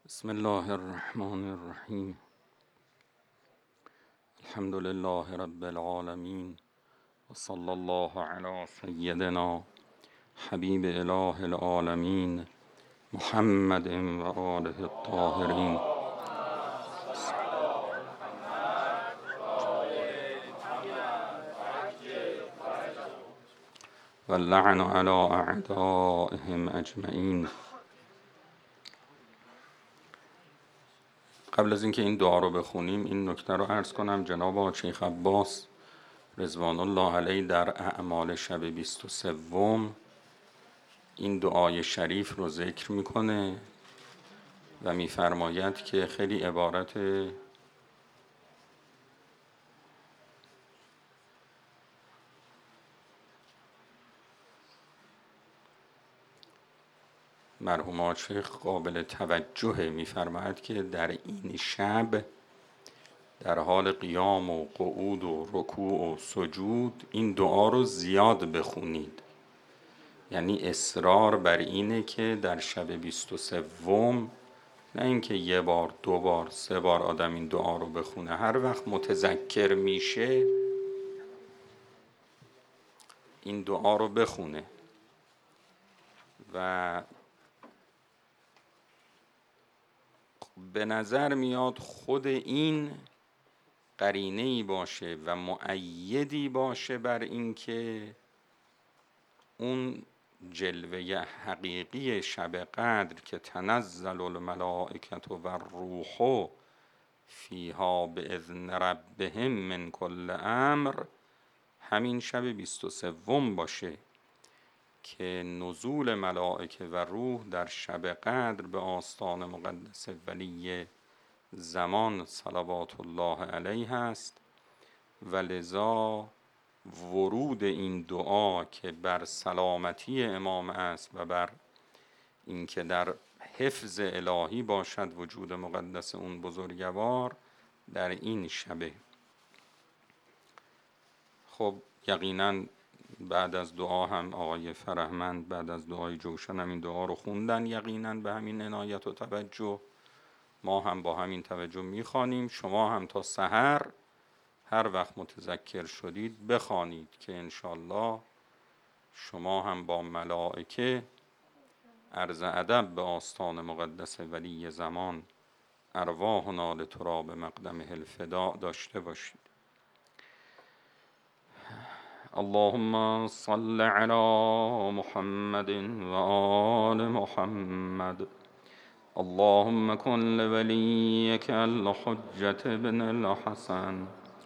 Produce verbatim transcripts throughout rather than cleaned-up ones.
بسم الله الرحمن الرحیم. الحمد لله رب العالمین و صلی الله علی سیدنا حبیب اله العالمین محمد و آله الطاهرین. و اللعن علی اعدائهم اجمعین. قبل از اینکه این دعا رو بخونیم این نکته رو عرض کنم. جناب آقای شیخ عباس رضوان الله علیه در اعمال شب بیست و سوم این دعای شریف رو ذکر میکنه و میفرماید که خیلی عبارت مرحوم آقای شیخ قابل توجهه. میفرماید که در این شب در حال قیام و قعود و رکوع و سجود این دعا رو زیاد بخونید. یعنی اصرار بر اینه که در شب بیست و سوم نه اینکه یه بار دو بار سه بار آدم این دعا رو بخونه، هر وقت متذکر میشه این دعا رو بخونه. و به نظر میاد خود این قرینه‌ای باشه و مؤیدی باشه بر اینکه اون جلوه حقیقی شب قدر که تنزل الملائکة و الروح فیها باذن ربهم من کل امر همین شب بیست و سوم باشه که نزول ملائکه و روح در شب قدر به آستان مقدس ولی زمان صلوات الله علیه است. و لذا ورود این دعا که بر سلامتی امام است و بر اینکه در حفظ الهی باشد وجود مقدس اون بزرگوار در این شبه. خب یقینا بعد از دعا هم آقای فرهمند بعد از دعای جوشن هم این دعا رو خوندن، یقینا به همین عنایت و توجه. ما هم با همین توجه میخوانیم. شما هم تا سحر هر وقت متذکر شدید بخوانید که انشالله شما هم با ملائکه عرض ادب به آستان مقدس ولی زمان ارواحنا لتراب مقدمه الفداء داشته باشید. اللهم صل علی محمد و آل محمد. اللهم کن لولیک الحجة ابن الحسن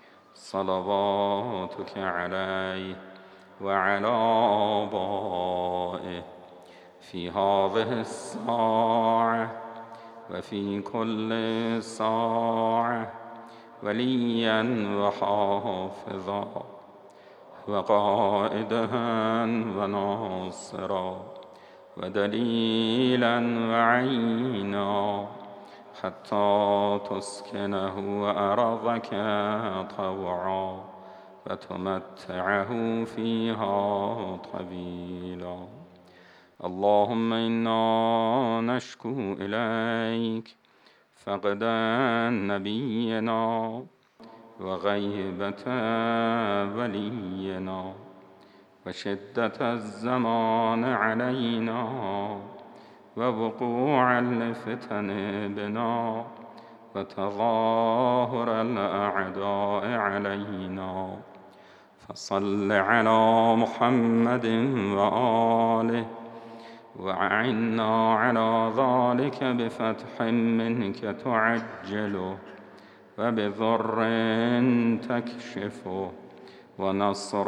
صلواتك علیه و علی آبائه فی هذه الساعة و فی کل ساعة ولیا و حافظا و قائدا و ناصرا و دلیلا و عینا حتی تسکنه ارضك طوعا و تمتعه فیها طویلا. اللهم انا نشکو الیک فقد نبینا و غیبت ولینا و شدت الزمان علینا و وقوع الفتن بنا و تظاهر الاعداء علینا. فصل علی محمد و آله و اعنا علی ذلك بفتح منك تعجله و بضر تکشفه و نصر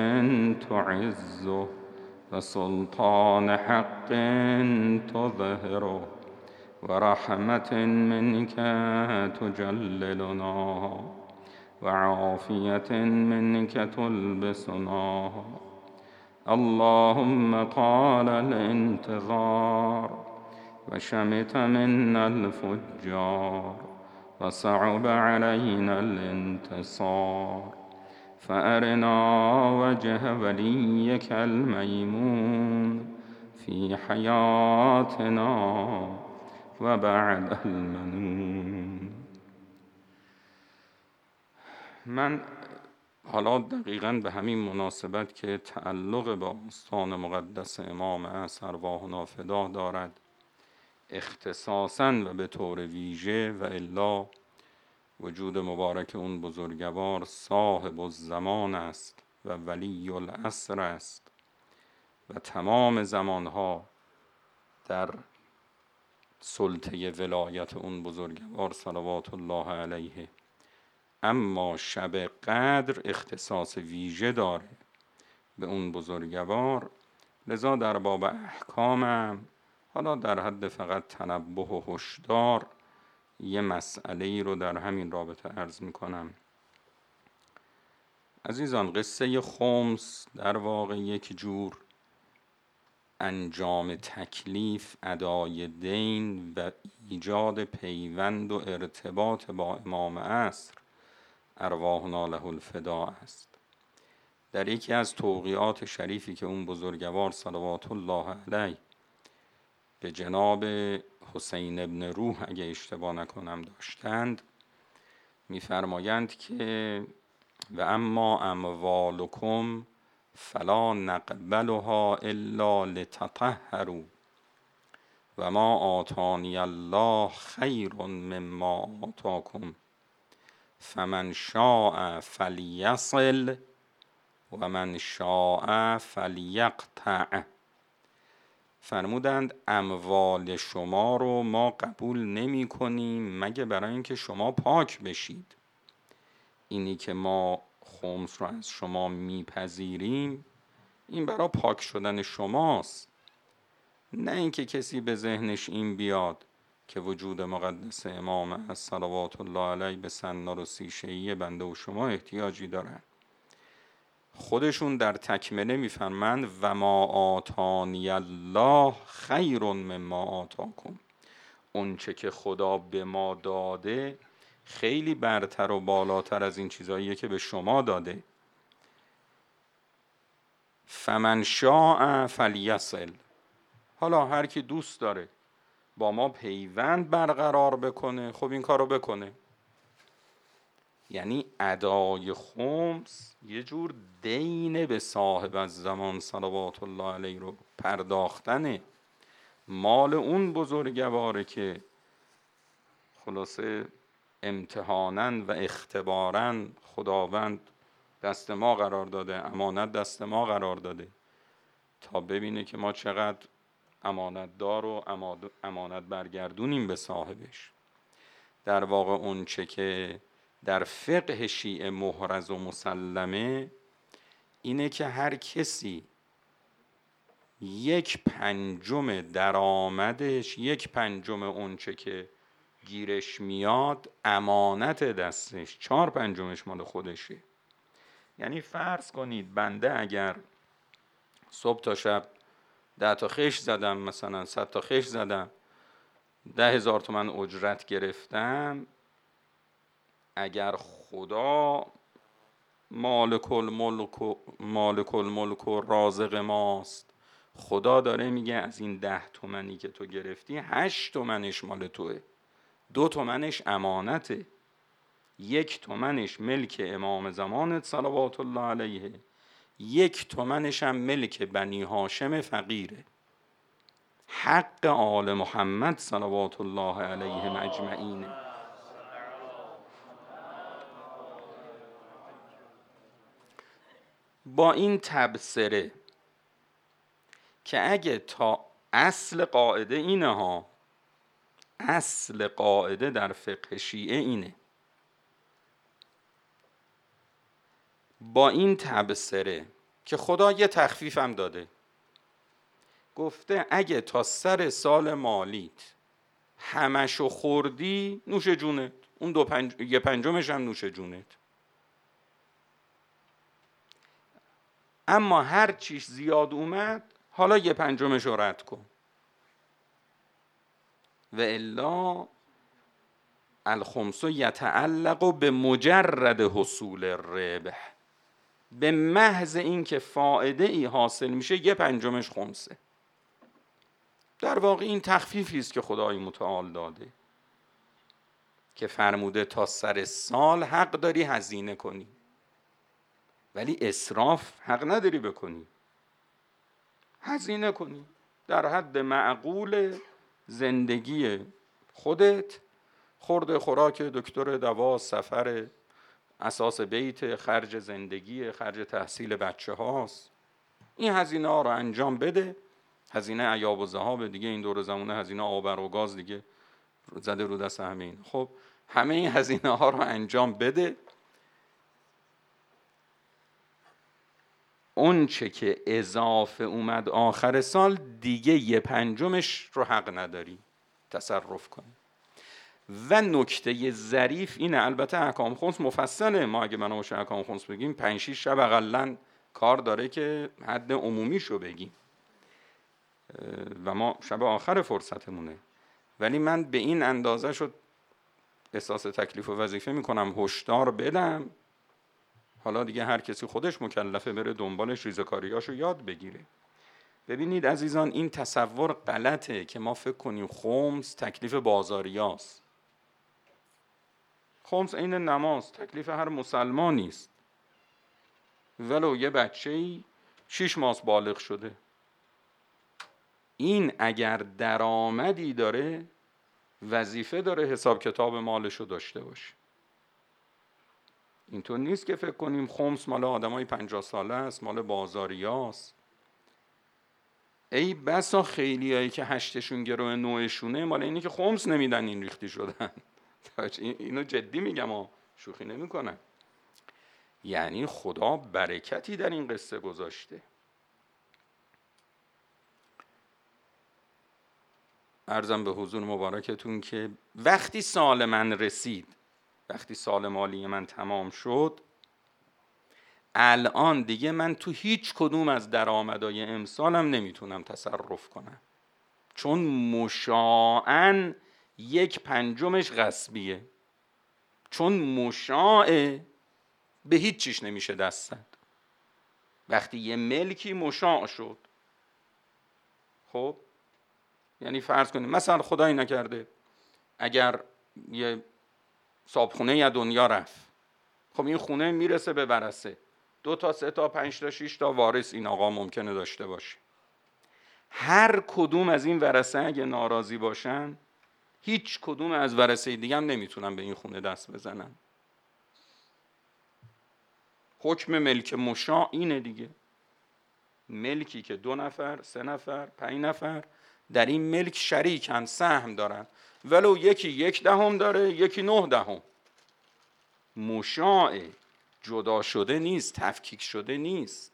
تعزه و سلطان حق تظهره و رحمت منك تجللنا و عافیت منك تلبسنا. اللهم طال الانتظار و شمت منا الفجار و صعب علينا الانتصار فأرنا وجه وليك الميمون في حياتنا و بعد المنون. من حالا دقیقاً به همین مناسبت که تعلق به آستان مقدس امام عصر ارواحنا فدا دارد اختصاصاً و به طور ویژه، و الا وجود مبارک اون بزرگوار صاحب الزمان است و ولی العصر است و تمام زمانها در سلطه ولایت اون بزرگوار صلوات الله علیه. اما شب قدر اختصاص ویژه داره به اون بزرگوار، لذا در باب احکامم حالا در حد فقط تنبه و هشدار یه مسئله ای رو در همین رابطه عرض میکنم. عزیزان، قصه خمس در واقع یک جور انجام تکلیف، ادای دین و ایجاد پیوند و ارتباط با امام عصر ارواحنا له الفدا است. در یکی از توقیعات شریفی که اون بزرگوار صلوات الله علیه به جناب حسین ابن روح اگه اشتباه نکنم داشتند، می‌فرمایند که و اما اموالکم فلا نقبلها الا لتطهروا و ما آتانی الله خیر مما آتاکم فمن شاء فلیصل و من شاء فلیقطع. فرمودند اموال شما رو ما قبول نمی کنیم مگه برای اینکه شما پاک بشید. اینی که ما خمس رو از شما میپذیریم این برای پاک شدن شماست، نه اینکه کسی به ذهنش این بیاد که وجود مقدس امام از صلوات الله علیه به سنار و سیشه‌ای بنده و شما احتیاجی دارن. خودشون در تکمله میفرمند و ما آتانی الله خیر مما آتاکم، اون چه که خدا به ما داده خیلی برتر و بالاتر از این چیزاییه که به شما داده. فمن شاء فلیصل، حالا هر کی دوست داره با ما پیوند برقرار بکنه خب این کارو بکنه. یعنی ادای خمس یه جور دین به صاحب از زمان صلوات الله علیه رو پرداختنه، مال اون بزرگواره که خلاصه امتحاناً و اختباراً خداوند دست ما قرار داده، امانت دست ما قرار داده تا ببینه که ما چقدر امانت دار و امانت برگردونیم به صاحبش. در واقع اون چه که در فقه شیعه محرز و مسلمه اینه که هر کسی یک پنجم درآمدش، یک پنجم اون چه که گیرش میاد امانت دستش، چهار پنجمش مال خودشه. یعنی فرض کنید بنده اگر صبح تا شب ده تا خش زدم، مثلا صد تا خش زدم، ده هزار تومن اجرت گرفتم، اگر خدا مالک الملک و مالک الملک و رازق ماست، خدا داره میگه از این ده تومنی که تو گرفتی هشت تومنش مال توه، دو تومنش امانته، یک تومنش ملک امام زمانت صلوات الله علیه، یک تومنش هم ملک بنی هاشم فقیره، حق آل محمد صلوات الله علیهم اجمعین. با این تبصره که اگه تا اصل قاعده اینه ها، اصل قاعده در فقه شیعه اینه، با این تبصره که خدا یه تخفیف هم داده، گفته اگه تا سر سال مالیت همشو خوردی نوش جونت، اون دو پنج... یه پنجمش هم نوش جونت، اما هر چیش زیاد اومد حالا یه پنجمش رو رد کن. و الا الخمس یتعلق به مجرد حصول الربح، به محض این که فائده ای حاصل میشه یه پنجمش خمسه. در واقع این تخفیفی است که خدای متعال داده که فرموده تا سر سال حق داری هزینه کنی، ولی اسراف حق نداری بکنی. هزینه کنی در حد معقول زندگی خودت، خورده خوراک دکتر، دوا، سفر، اساس بیت، خرج زندگی، خرج تحصیل بچه هاست. این هزینه ها رو انجام بده. هزینه عیاب و ذهاب دیگه این دور زمونه، هزینه آب و گاز دیگه زده رو دست همین. خب همه این هزینه ها رو انجام بده. اون چه که اضافه اومد آخر سال دیگه یه پنجمش رو حق نداری تصرف کنی. و نکته ظریف اینه، البته احکام خمس مفصله، ما اگه منو باشه احکام خمس بگیم پنج شیش شب اقلن کار داره که حد عمومیشو بگیم و ما شب آخر فرصتمونه، ولی من به این اندازه شد احساس تکلیف و وظیفه میکنم هشدار بدم. حالا دیگه هر کسی خودش مکلفه بره دنبالش ریزکاریاشو یاد بگیره. ببینید عزیزان، این تصور غلطه که ما فکر کنیم خمس تکلیف بازاریاست. خمس عین نماز تکلیف هر مسلمانی است، ولو یه بچه‌ای شیش ماه بالغ شده. این اگر درآمدی داره وظیفه داره حساب کتاب مالشو داشته باشه. اینطور نیست که فکر کنیم خمس مال آدمای پنجاه ساله است، مال بازاریاست. ای بسا خیلیایی که هشتشون گروه نوعشونه مال اینی که خمس نمیدن این ریختی شدن. اینو جدی میگم ها، شوخی نمی کنم. یعنی خدا برکتی در این قصه گذاشته. عرضم به حضور مبارکتون که وقتی سال من رسید، وقتی سال مالی من تمام شد، الان دیگه من تو هیچ کدوم از درآمدهای امسالم نمیتونم تصرف کنم، چون مشاعاً یک پنجمش غصبیه. چون مشاعه به هیچ چیش نمیشه دست زد. وقتی یه ملکی مشاع شد، خب یعنی فرض کنیم مثلا خدایی نکرده اگر یه صابخونه یا دنیا رفت، خب این خونه میرسه به ورثه، دو تا سه تا پنج تا شش تا وارث این آقا ممکنه داشته باشه. هر کدوم از این ورثه اگه ناراضی باشن، هیچ کدوم از ورثه دیگه هم نمیتونن به این خونه دست بزنن. حکم ملک مشاع اینه دیگه. ملکی که دو نفر، سه نفر، پنج نفر در این ملک شریکن، سهم دارن، ولو یکی یک دهم داره، یکی نه دهم. مشاع جدا شده نیست، تفکیک شده نیست.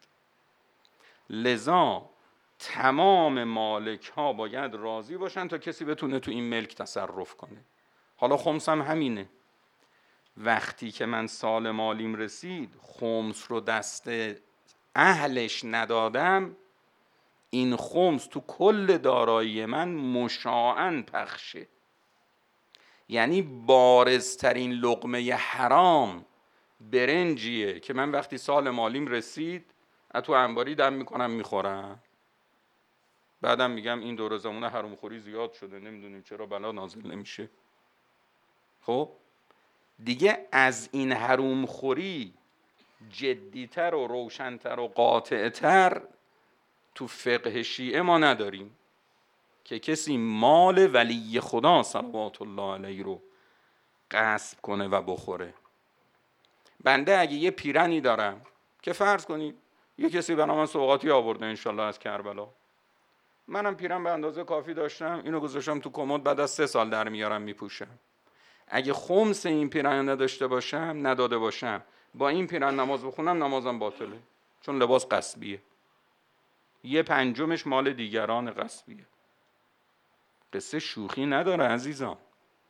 لذا تمام مالک ها باید راضی باشن تا کسی بتونه تو این ملک تصرف کنه. حالا خمس هم همینه. وقتی که من سال مالیم رسید خمس رو دست اهلش ندادم، این خمس تو کل دارایی من مشاعاً پخشه. یعنی بارزترین لقمه حرام برنجیه که من وقتی سال مالیم رسید از تو انباری دم میکنم میخورم، بعدم میگم این دور زمونه حرام خوری زیاد شده، نمیدونیم چرا بلا نازل نمیشه. خب دیگه از این حرام خوری جدیتر و روشنتر و قاطعتر تو فقه شیعه ما نداریم که کسی مال ولی خدا صلوات الله علیه رو غصب کنه و بخوره. بنده اگه یه پیرنی دارم که فرض کنید یه کسی برای من سوغاتی آورده انشالله از کربلا، منم پیرن به اندازه کافی داشتم، اینو گذاشتم تو کمد، بعد از سه سال در میارم میپوشم. اگه خمس این پیرن نداشته باشم، نداده باشم، با این پیرن نماز بخونم، نمازم باطله، چون لباس غصبیه. یه پنجمش مال دیگران غصبیه. قصه شوخی نداره عزیزان.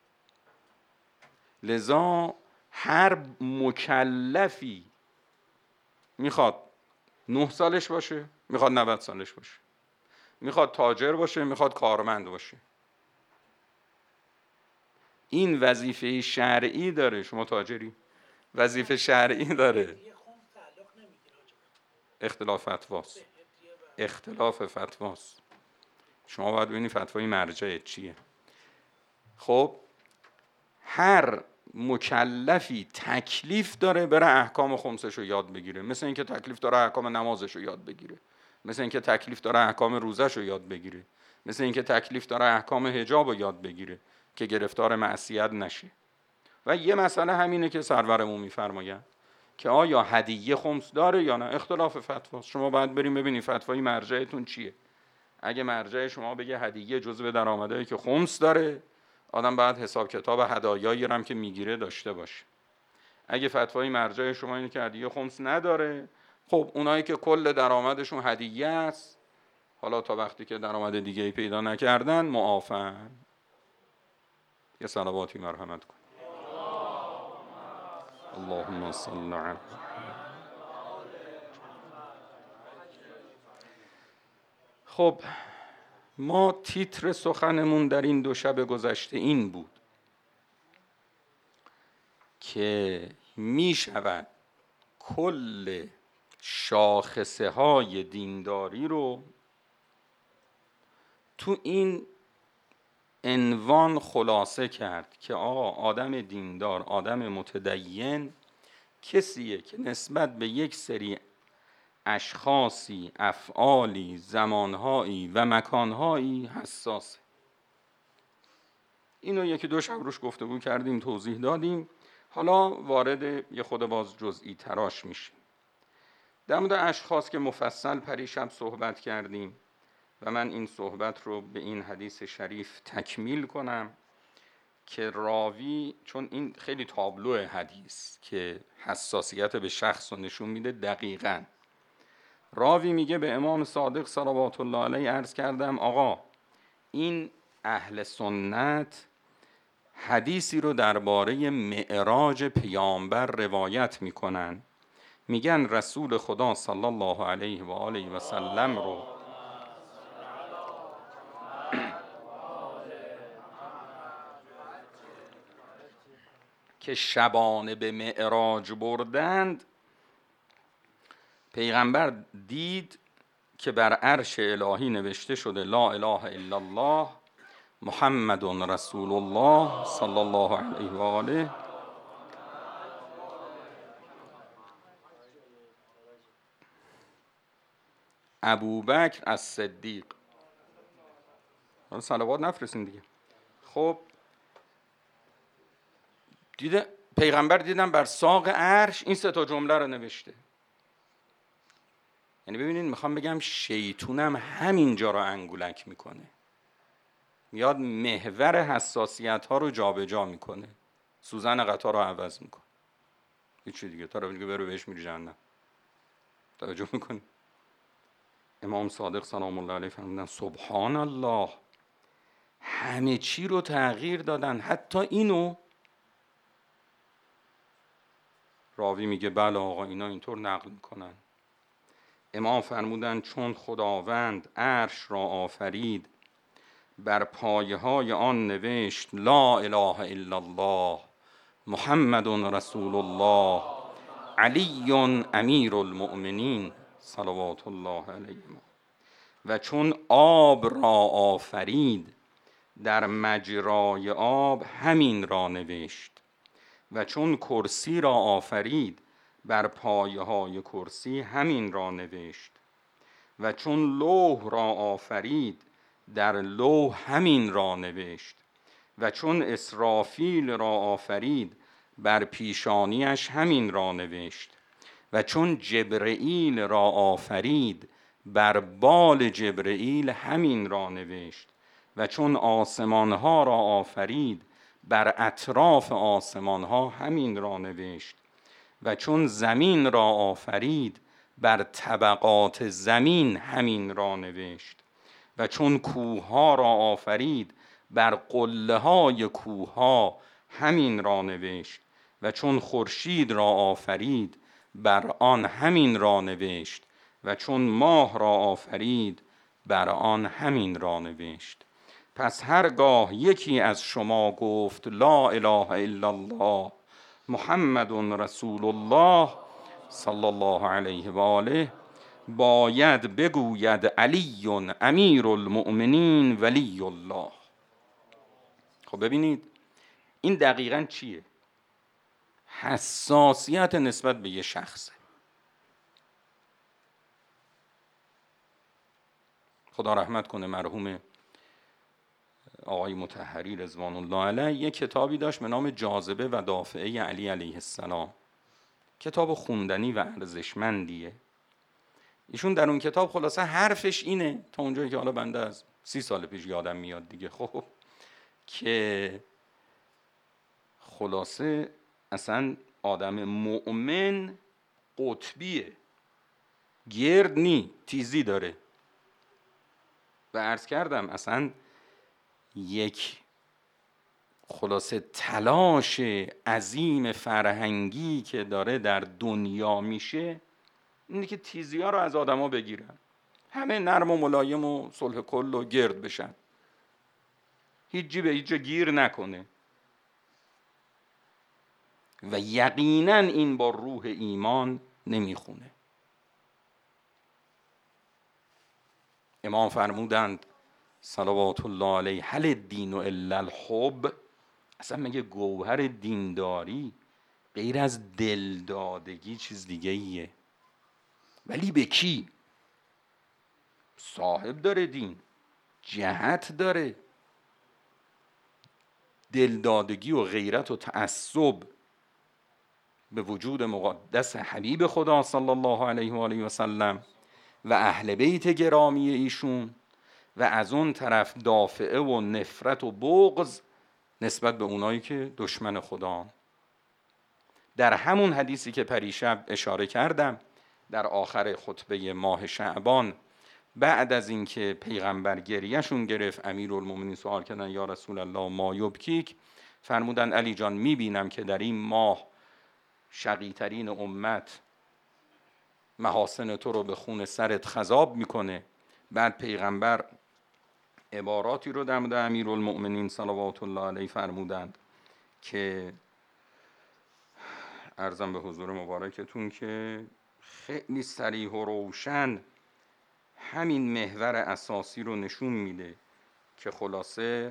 لذا هر مکلفی میخواد نه سالش باشه، میخواد نود سالش باشه، میخواد تاجر باشه، میخواد کارمند باشه، این وظیفه شرعی داره. شما تاجری، وظیفه شرعی داره. اختلاف فتواست، اختلاف فتواست. شما باید ببینید فتوای مرجع چیه. خب هر مکلفی تکلیف داره بره احکام خمسش رو یاد بگیره، مثل اینکه تکلیف داره احکام نمازش رو یاد بگیره، مثل اینکه تکلیف داره احکام روزش رو یاد بگیره، مثل اینکه تکلیف داره احکام حجاب رو یاد بگیره که گرفتار معصیت نشه. و یه مسئله همینه که سرورمون میفرمایند که آیا هدیه خمس داره یا نه، اختلاف فتواست. شما باید بریم ببینید فتوای مرجعتون چیه. اگه مرجع شما بگه هدیه جزو درآمدایی که خمس داره، آدم باید حساب کتاب هدایایی هم که میگیره داشته باشه. اگه فتوای مرجع شما اینه که هدیه خمس نداره، خب اونایی که کل درآمدشون هدیه است، حالا تا وقتی که درآمد دیگه ای پیدا نکردن معافن. یه صلواتی مرحمت کن. اللهم صل علی. خب ما تیتر سخنمون در این دو شب گذشته این بود که می شود کل شاخصه های دینداری رو تو این عنوان خلاصه کرد که آقا آدم دیندار، آدم متدین کسیه که نسبت به یک سری اشخاصی، افعالی، زمانهایی و مکانهایی حساسه. اینو یکی دو شب روش گفتگو کردیم، توضیح دادیم. حالا وارد یه خود باز جزئی تراش میشیم. در مورد اشخاص که مفصل پریشب صحبت کردیم و من این صحبت رو به این حدیث شریف تکمیل کنم که راوی، چون این خیلی تابلو حدیث که حساسیت به شخص رو نشون میده، دقیقاً راوی میگه به امام صادق صلوات الله علیه عرض کردم آقا این اهل سنت حدیثی رو درباره معراج پیامبر روایت میکنن، میگن رسول خدا صلی الله علیه و آله و سلم رو که شبانه به معراج بردند، پیغمبر دید که بر عرش الهی نوشته شده لا اله الا الله محمد رسول الله صلی الله علیه و آله. ابوبکر از صدیق. صلوات نفرستین دیگه. خب دیده پیغمبر دیدن بر ساق عرش این سه تا جمله رو نوشته. یعنی ببینید میخوام بگم شیطونم همینجا رو انگولک میکنه، میاد محور حساسیت ها رو جابجا میکنه، سوزن قطار رو عوض میکنه، هیچی دیگه. تا رو دیگه برو بهش میری جهنم. توجه میکنی؟ امام صادق سلام الله علیه فرمودن سبحان الله، همه چی رو تغییر دادن، حتی اینو. راوی میگه بله آقا اینا اینطور نقل میکنن. امام فرمودن چون خداوند عرش را آفرید بر پایه های آن نوشت لا اله الا الله محمد رسول الله علی امیر المؤمنین صلوات الله علیه. و چون آب را آفرید در مجرای آب همین را نوشت، و چون کرسی را آفرید بر پایه های کرسی همین را نوشت، و چون لوح را آفرید در لوح همین را نوشت، و چون اسرافیل را آفرید بر پیشانیش همین را نوشت، و چون جبرئیل را آفرید بر بال جبرئیل همین را نوشت، و چون آسمانها را آفرید بر اطراف آسمانها همین را نوشت، و چون زمین را آفرید بر طبقات زمین همین را نوشت، و چون کوهها را آفرید بر قله های کوهها همین را نوشت، و چون خورشید را آفرید بر آن همین را نوشت، و چون ماه را آفرید بر آن همین را نوشت. پس هرگاه یکی از شما گفت لا اله الا الله محمد رسول الله صلی الله علیه و آله، باید بگوید علی امیر المؤمنین ولی الله. خب ببینید این دقیقاً چیه؟ حساسیت نسبت به یه شخصه. خدا رحمت کنه مرحوم آقای مطهری رضوان الله علیه یه کتابی داشت به نام جاذبه و دافعه علی علیه السلام. کتاب خوندنی و ارزشمندیه. ایشون در اون کتاب خلاصه حرفش اینه، تا اونجایی که حالا بنده از سی سال پیش یادم میاد دیگه، خب که خلاصه اصلا آدم مؤمن قطبیه، گرد نی، تیزی داره. و عرض کردم اصلا یک خلاصه تلاش عظیم فرهنگی که داره در دنیا میشه اینه که تیزی ها رو از آدم ها بگیرن، همه نرم و ملایم و صلح کل و گرد بشن، هیچ به هیچ گیر نکنه. و یقینا این با روح ایمان نمیخونه. امام فرمودند صلوات الله علیه هل الدین الا الحب، اصلا مگه گوهر دینداری غیر از دلدادگی چیز دیگه ایه؟ ولی به کی؟ صاحب داره دین، جهت داره، دلدادگی و غیرت و تعصب به وجود مقدس حبیب خدا صلی الله علیه و آله و سلم و اهل بیت گرامی ایشون، و از اون طرف دافعه و نفرت و بغض نسبت به اونایی که دشمن خدان. در همون حدیثی که پریشب اشاره کردم در آخر خطبه ماه شعبان، بعد از اینکه پیغمبر گریهشون گرفت، امیرالمومنین سوال کردن یا رسول الله ما یبکیک، فرمودن علی جان میبینم که در این ماه شقی‌ترین امت محاسن تو رو به خون سرت خضاب میکنه. بعد پیغمبر عباراتی رو در مورد امیرالمؤمنین صلوات الله علیه فرمودند که عرضم به حضور مبارکتون که خیلی صریح و روشن همین محور اساسی رو نشون میده که خلاصه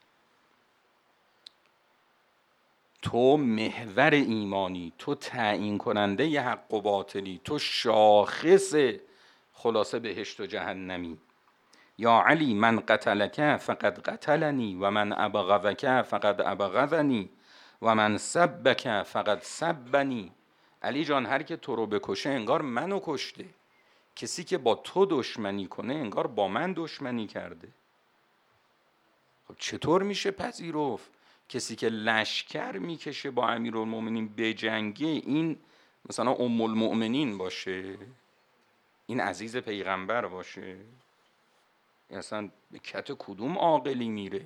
تو محور ایمانی، تو تعیین کننده ی حق و باطلی، تو شاخص خلاصه بهشت و جهنمی. یا علی من قتلک فقد قتلنی و من ابغضک فقد ابغضنی و من سبک فقد سبنی. علی جان هر که تو رو بکشه انگار منو کشته، کسی که با تو دشمنی کنه انگار با من دشمنی کرده. خب چطور میشه پذیرفت کسی که لشکر میکشه با امیرالمومنین بجنگه این مثلا ام المؤمنین باشه، این عزیز پیغمبر باشه؟ اصلا به کت کدوم عاقلی میره؟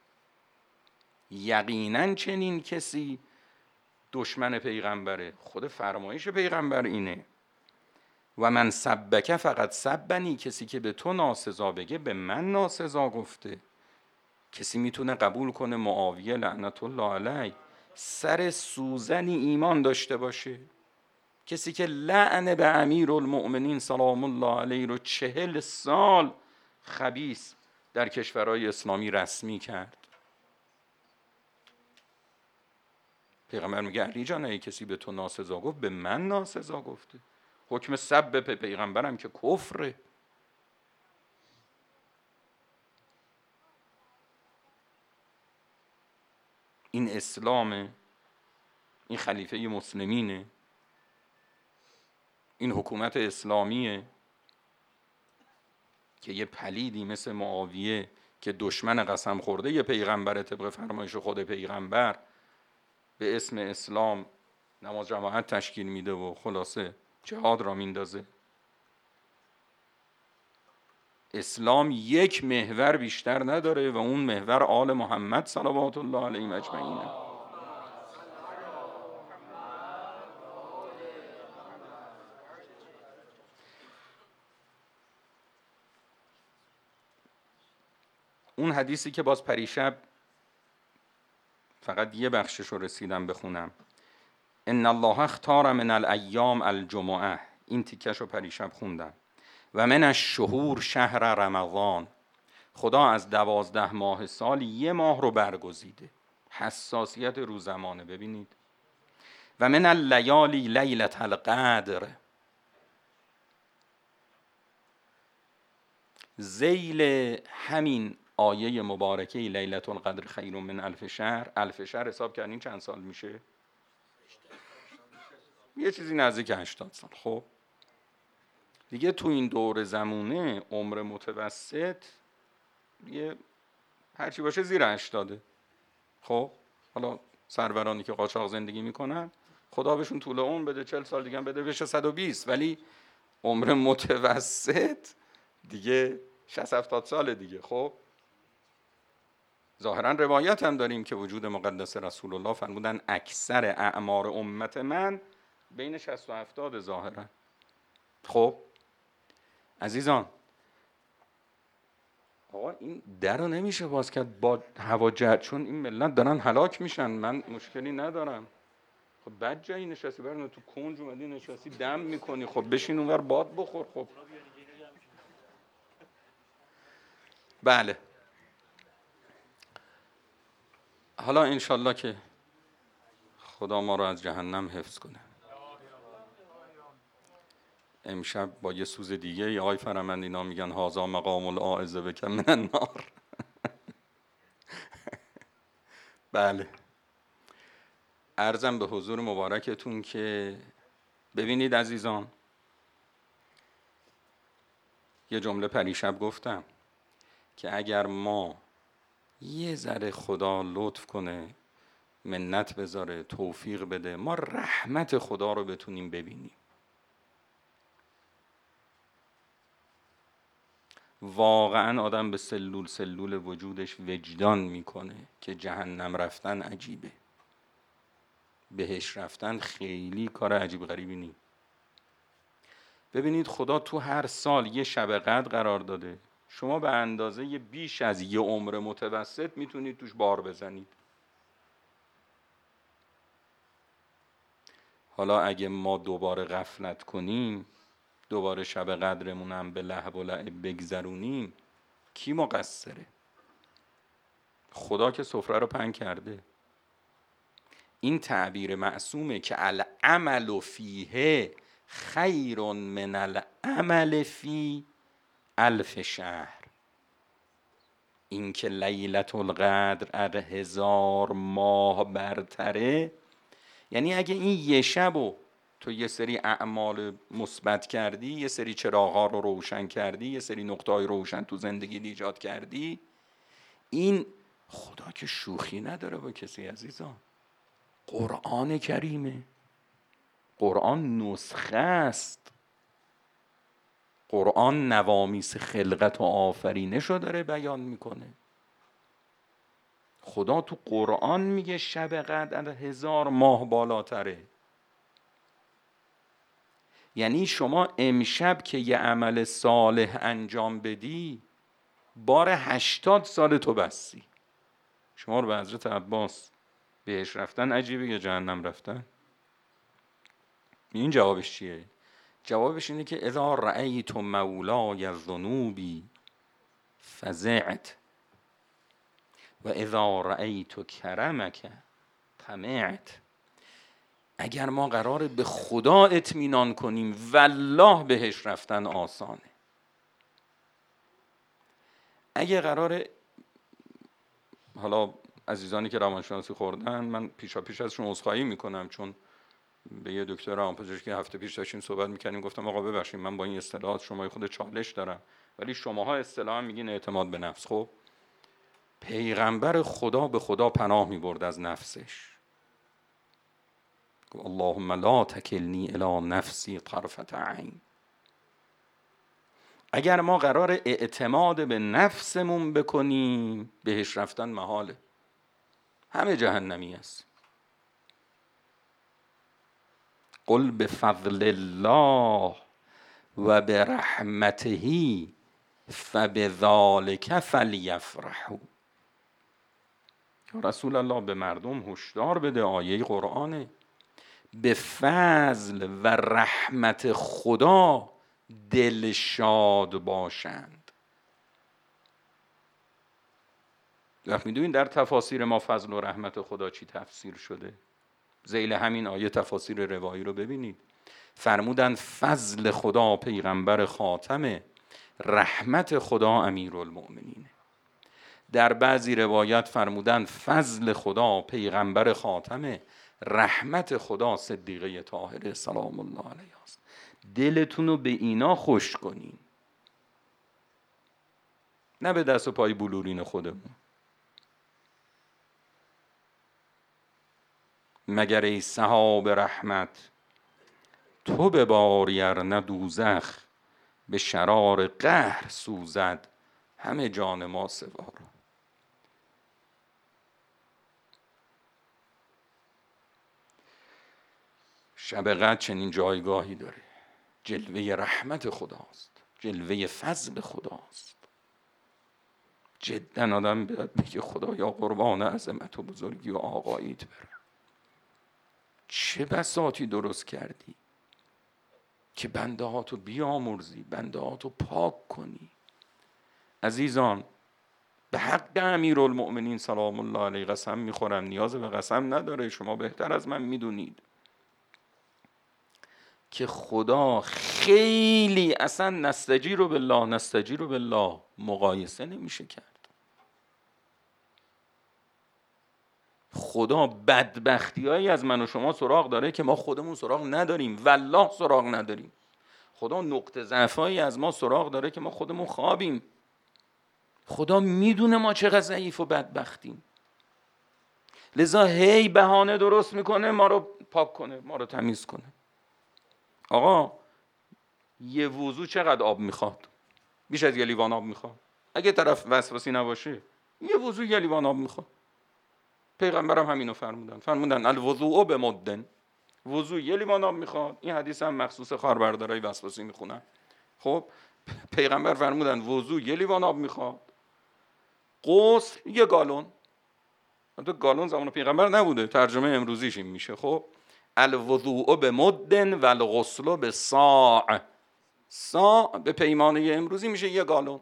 یقینا چنین کسی دشمن پیغمبره. خود فرمایش پیغمبر اینه و من سبک فقط سبنی، کسی که به تو ناسزا بگه به من ناسزا گفته. کسی میتونه قبول کنه معاویه لعنت الله علیه سر سوزنی ایمان داشته باشه؟ کسی که لعن به امیرالمؤمنین سلام الله علیه رو چهل سال خبیث در کشورهای اسلامی رسمی کرد. پیغمبر میگه علی جان ای کسی به تو ناسزا گفت به من ناسزا گفته. حکم سب به پیغمبرم که کفره. این اسلامه، این خلیفه مسلمینه، این حکومت اسلامیه که یه پلیدی مثل معاویه که دشمن قسم خورده یه پیغمبر طبق فرمایش خود پیغمبر به اسم اسلام نماز جماعت تشکیل میده و خلاصه جهاد را میندازه. اسلام یک محور بیشتر نداره و اون محور آل محمد صلوات الله علیهم اجمعین. اون حدیثی که باز پریشب فقط یه بخشش رو رسیدم بخونم، ان الله اختار من الایام الجمعه، این تیکش رو پریشب خوندم. و من الشهور شهر رمضان، خدا از دوازده ماه سال یه ماه رو برگزیده. حساسیت رو زمانه ببینید. و من اللیالی لیلة القدر، ذیل همین آیه مبارکه لیلة القدر خیر من الف شهر، الف شهر حساب کردین چند سال میشه؟ یه چیزی نزدیک هشتاد سال. خب دیگه تو این دور زمونه عمر متوسط یه هرچی باشه زیر هشتاده. خب حالا سرورانی که قاچاق زندگی میکنن خدا بهشون طول عمر بده، چهل سال دیگه هم بده بشه صد و بیست، ولی عمر متوسط دیگه شصت هفتاد ساله دیگه. خب ظاهرا روایت هم داریم که وجود مقدس رسول الله فرمودن اکثر اعمار امت من بین شصت و هفتاد ظاهرا. خب عزیزان، آقا این در رو نمیشه باز کرد با هوا جهت، چون این ملت دارن هلاک میشن. من مشکلی ندارم. خب بد جایی نشستی، برای تو کنج اومدی نشستی دم میکنی، خب بشین اونور باد بخور. خب بله، حالا انشالله که خدا ما رو از جهنم حفظ کنه. امشب با یه سوز دیگه ی آقای فرمند اینا میگن هازا مقام الاعز بک من النار. بله، عرضم به حضور مبارکتون که ببینید عزیزان، یه جمله پریشب گفتم که اگر ما یه ذره خدا لطف کنه، منت بذاره، توفیق بده، ما رحمت خدا رو بتونیم ببینیم. واقعا آدم به سلول سلول وجودش وجدان میکنه که جهنم رفتن عجیبه، بهش رفتن خیلی کار عجیب غریبی نیست. ببینید خدا تو هر سال یه شب قدر قرار داده، شما به اندازه بیش از یه عمر متوسط میتونید توش بار بزنید. حالا اگه ما دوباره غفلت کنیم، دوباره شب قدرمون هم به لهو و لعب بگذرونیم، کی مقصره؟ خدا که سفره رو پهن کرده. این تعبیر معصومه که العمل فیه خیر من العمل فی الف شهر. این که لیلة القدر ار هزار ماه برتره، یعنی اگه این یه شبو تو یه سری اعمال مثبت کردی، یه سری چراغ‌ها رو روشن کردی، یه سری نقطه‌های روشن تو زندگی ایجاد کردی، این خدا که شوخی نداره با کسی عزیزان. قرآن کریمه، قرآن نسخه است، قرآن نوامیس خلقت و آفرینش رو داره بیان میکنه. خدا تو قرآن میگه شب قدر هزار ماه بالاتره. یعنی شما امشب که یه عمل صالح انجام بدی، بار هشتاد سال تو بستی. شما رو به حضرت عباس بهش رفتن عجیبه یا جهنم رفتن؟ این جوابش چیه؟ جوابش اینه که اذا رأیت مولای ذنوبی فزعت و اذا رأیت کرمک طمعت. اگر ما قراره به خدا اطمینان کنیم، والله بهش رفتن آسانه. اگه قراره، حالا عزیزانی که روانشناسی خوردن، من پیشا پیش ازشون عذرخواهی میکنم، چون به یه دکتر روانپزشکی هفته پیش داشتیم صحبت میکنیم، گفتم آقا ببخشید من با این اصطلاحات شما خود چالش دارم، ولی شماها اصطلاحا میگین اعتماد به نفس. خب پیغمبر خدا به خدا پناه میبرد از نفسش، اللهم لا تکلنی الی نفسی طرفة عین. اگر ما قرار اعتماد به نفسمون بکنیم، بهش رفتن محاله، همه جهنمی است. قل بفضل الله و برحمته فبذلک فلیفرحوا. رسول الله به مردم هشدار بده، آیه قرآنه، به فضل و رحمت خدا دل شاد باشند. وقت میدونین در تفاسیر ما فضل و رحمت خدا چی تفسیر شده؟ ذیل همین آیه تفاسیر روایی رو ببینید. فرمودن فضل خدا پیغمبر خاتمه، رحمت خدا امیرالمؤمنینه. در بعضی روایت فرمودن فضل خدا پیغمبر خاتمه، رحمت خدا صدیقه طاهره سلام الله علیها است. دلتون رو به اینا خوش کنین، نه به دست و پای بلورین خودمون. مگر ای سحاب رحمت تو بباری ار نه دوزخ، به شرار قهر سوزد همه جان ما سوار. شب قدر چنین جایگاهی داره، جلوه رحمت خداست، جلوه فضل خداست. جدا آدم بیاد بگه خدایا قربان عظمت و بزرگی و آقاییت برم. چه بساطی درست کردی که بنده هاتو بیامرزی، بنده هاتو پاک کنی. عزیزان، به حق امیرالمؤمنین سلام الله علیه قسم میخورم، نیاز به قسم نداره، شما بهتر از من میدونید که خدا خیلی اصلا نستجیر بالله نستجیر بالله مقایسه نمیشه کرد. خدا بدبختی هایی از من و شما سراغ داره که ما خودمون سراغ نداریم، والله سراغ نداریم. خدا نقطه ضعفایی از ما سراغ داره که ما خودمون خوابیم. خدا میدونه ما چقدر ضعیف و بدبختیم، لذا هی بهانه درست میکنه ما رو پاک کنه، ما رو تمیز کنه. آقا یه وضو چقدر آب میخواد؟ بیش از یه لیوان آب میخواد. اگه طرف وسواسی نباشه یه وضو یه لیوان آب میخواد. پیغمبرم همینو فرمودن، فرمودن الوضوء بمدن، وضو یه لیوان آب میخواد. این حدیث هم مخصوص خاربردارای وسواسی میخونن. خب پیغمبر فرمودن وضو یه لیوان آب میخواد، غسل یه گالون. البته گالون زمان پیغمبر نبوده، ترجمه امروزیش این میشه. خب الوضوء بمدن و الغسل بصاع. صاع به پیمانه امروزی میشه یه گالون،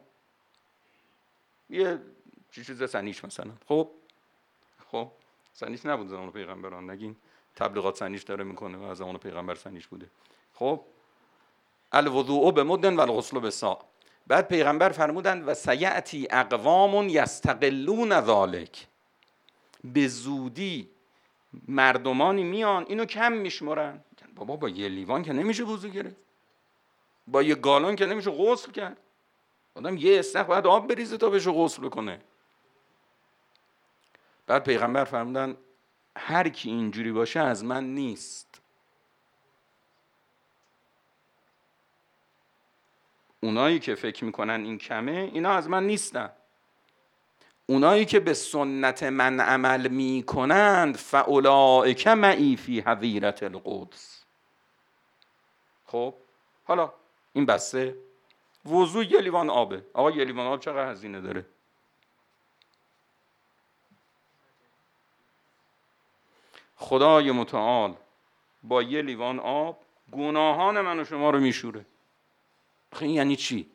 یه چیز سنیش مثلا. خب خب سنیش نبود زمان پیغمبران، نگین تبلیغات سنیش داره میکنه و از زمان پیغمبر سنیش بوده. خب الوضوء بمدن و الغسل بصاع. بعد پیغمبر فرمودند و سیأتی اقوام یستقلون ذالک، به زودی مردمانی میان اینو کم میشمرن. بابا با یه لیوان که نمیشه وضو گرفت، با یه گالون که نمیشه غسل کرد. آدم یه استخ باید آب بریزه تا بشه غسل کنه. بعد پیغمبر فرمودن هر کی اینجوری باشه از من نیست. اونایی که فکر میکنن این کمه اینا از من نیستن. اونایی که به سنت من عمل میکنند فاولئک معی فی حظیرة القدس. خب حالا این بسته وضو یه لیوان آبه. آقا یه لیوان آب چقدر هزینه داره؟ خدای متعال با یه لیوان آب گناهان من و شما رو میشوره. این یعنی چی؟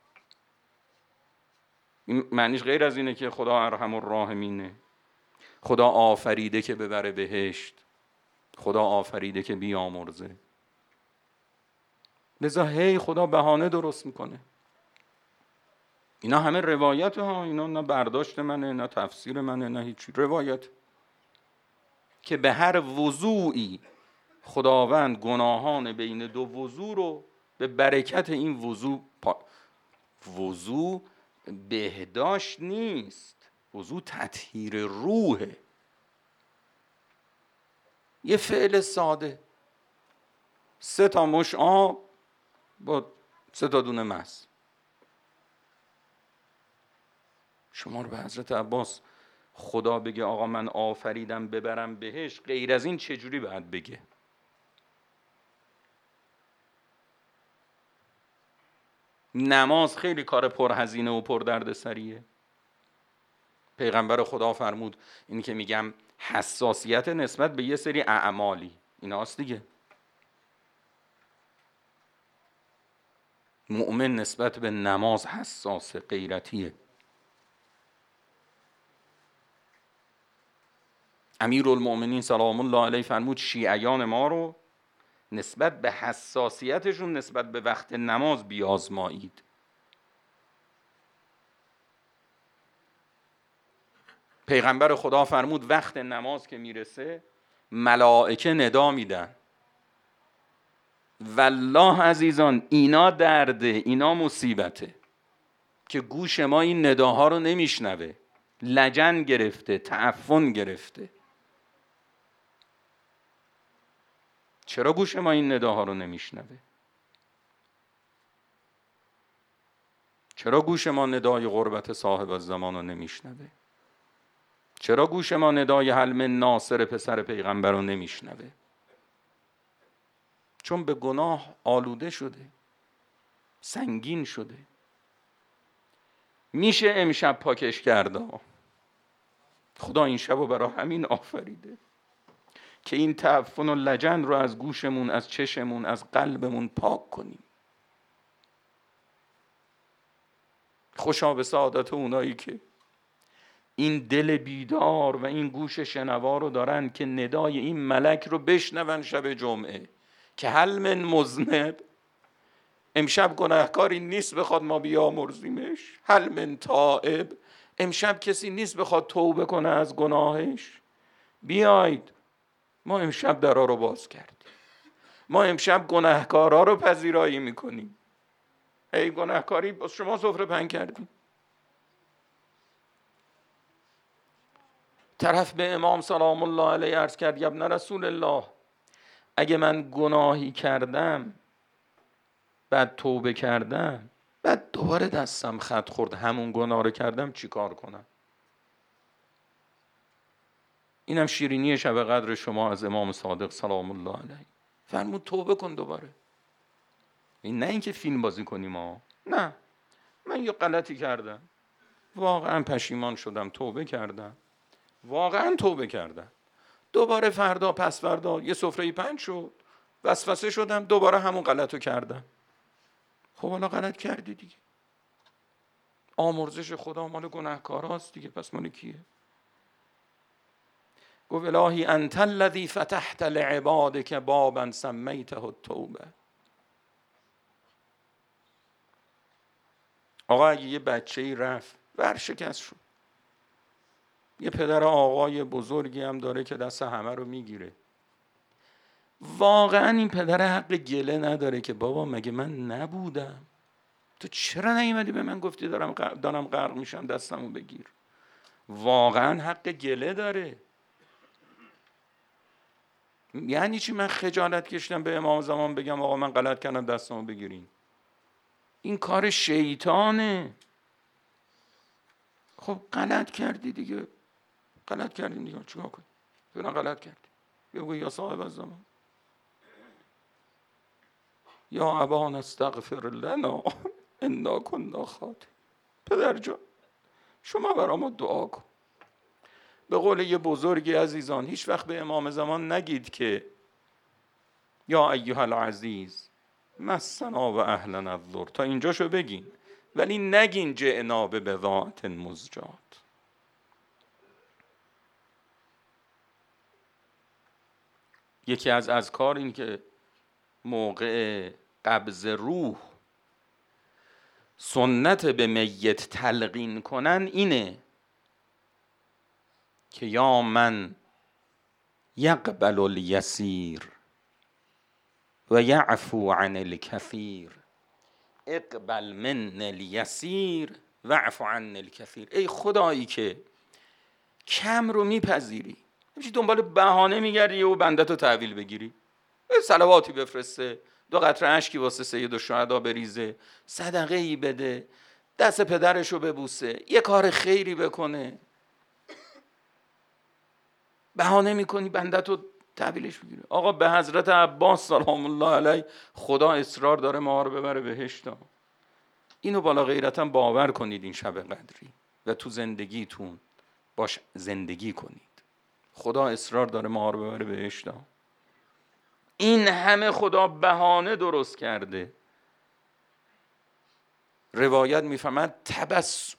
این معنیش غیر از اینه که خدا ارحم الراحمینه، خدا آفریده که ببره بهشت، خدا آفریده که بیامرزه. لذا هی خدا بهانه درست میکنه. اینا همه روایت ها، اینا نه برداشت منه نه تفسیر منه نه هیچی، روایت که به هر وضوعی خداوند گناهان بین دو وضو رو به برکت این وضو پا... وضو بهداشت نیست، وضو تطهیر روحه. یه فعل ساده، سه تا مش آب با سه تا دونه مس. شما رو به حضرت عباس خدا بگه آقا من آفریدم ببرم بهش، غیر از این چجوری باید بگه؟ نماز خیلی کار پرهزینه و پردردسریه. پیغمبر خدا فرمود اینی که میگم حساسیت نسبت به یه سری اعمالی، ایناست دیگه. مؤمن نسبت به نماز حساس، غیرتیه. امیرالمؤمنین سلام الله علیه فرمود شیعیان ما رو نسبت به حساسیتشون نسبت به وقت نماز بیازمایید. پیغمبر خدا فرمود وقت نماز که میرسه ملائکه ندا میدن. والله عزیزان اینا درده، اینا مصیبته که گوش ما این نداها رو نمیشنوه، لجن گرفته، تعفن گرفته. چرا گوش ما این نداها رو نمیشنوه؟ چرا گوش ما ندای قربت صاحب الزمان رو نمیشنوه؟ چرا گوش ما ندای حل من ناصر پسر پیغمبر رو نمیشنوه؟ چون به گناه آلوده شده، سنگین شده. میشه امشب پاکش کرده. خدا این شب رو برای همین آفریده که این تعفن و لجن رو از گوشمون، از چشمون، از قلبمون پاک کنیم. خوشا به سعادت اونایی که این دل بیدار و این گوش شنوا رو دارن که ندای این ملک رو بشنون شب جمعه که هل من مذنب، امشب گناهکاری نیست بخواد ما بیامرزیمش. هل من تائب، امشب کسی نیست بخواد توبه کنه از گناهش. بیایید ما امشب درا رو باز کردیم، ما امشب گناهکارا رو پذیرایی میکنیم. ای گناهکاری باز شما سفره پهن کردیم. طرف به امام سلام الله علیه عرض کرد ابن رسول الله اگه من گناهی کردم بعد توبه کردم بعد دوباره دستم خط خورد همون گناه رو کردم چی کار کنم؟ اینم شیرینی شب قدر شما از امام صادق سلام الله علیه. فرمود توبه کن دوباره. این نه اینکه فیلم بازی کنیم ها، نه، من یه غلطی کردم واقعا پشیمان شدم، توبه کردم، واقعا توبه کردم، دوباره فردا پس فردا یه سفره پنج شد، وسوسه شدم، دوباره همون غلطو کردم. خب حالا غلط کردی دیگه، آمرزش خدا مال گناهکاراست دیگه، پس مال کیه؟ گفت الهی انت الذی فتحت لعبادک بابا سمیته التوبه. آقا اگه یه بچه‌ای رفت ورشکست شد، یه پدر آقای بزرگی هم داره که دست همه رو میگیره، واقعا این پدر حق گله نداره که بابا مگه من نبودم؟ تو چرا نیومدی به من گفتی دارم دارم غرق میشم دستمو بگیر؟ واقعا حق گله داره. یعنی چی من خجالت کشیدم به امام زمان بگم آقا من غلط کردم دستمو بگیرین؟ این کار شیطانه. خب غلط کردی دیگه، غلط کردیم دیگه، چیکار کنیم؟ فعلا غلط کردی، بگو یا صاحب الزمان یا ابانا استغفر لنا انا کنا خاطئین. پدر جان شما برای ما دعا کن. به قول یه بزرگی عزیزان هیچ وقت به امام زمان نگید که یا ایها العزیز مسنا و اهلنا الضر، تا اینجاشو بگین، ولی نگین جئنا به بضاعة مزجاة. یکی از اذکار این که موقع قبض روح سنت به میت تلقین کنن اینه که یا من یقبل الیسیر و یعفو عن الکثیر اقبل من الیسیر و اعفو عن الکثیر. ای خدایی که کم رو میپذیری، نمیشه دنبال بهانه میگردی و بندتو تحویل بگیری، صلواتی بفرسته، دو قطره اشکی واسه سید الشهدا بریزه، صدقه ای بده، دست پدرشو ببوسه، یه کار خیری بکنه، بهانه میکنی بندتو تحویلش بگیره. آقا به حضرت عباس سلام الله علیه خدا اصرار داره ما رو ببره بهشت. اینو بالا غیرتا باور کنید این شب قدری و تو زندگیتون باش زندگی کنید. خدا اصرار داره ما رو ببره بهشت. این همه خدا بهانه درست کرده روایت میفهمد تبسم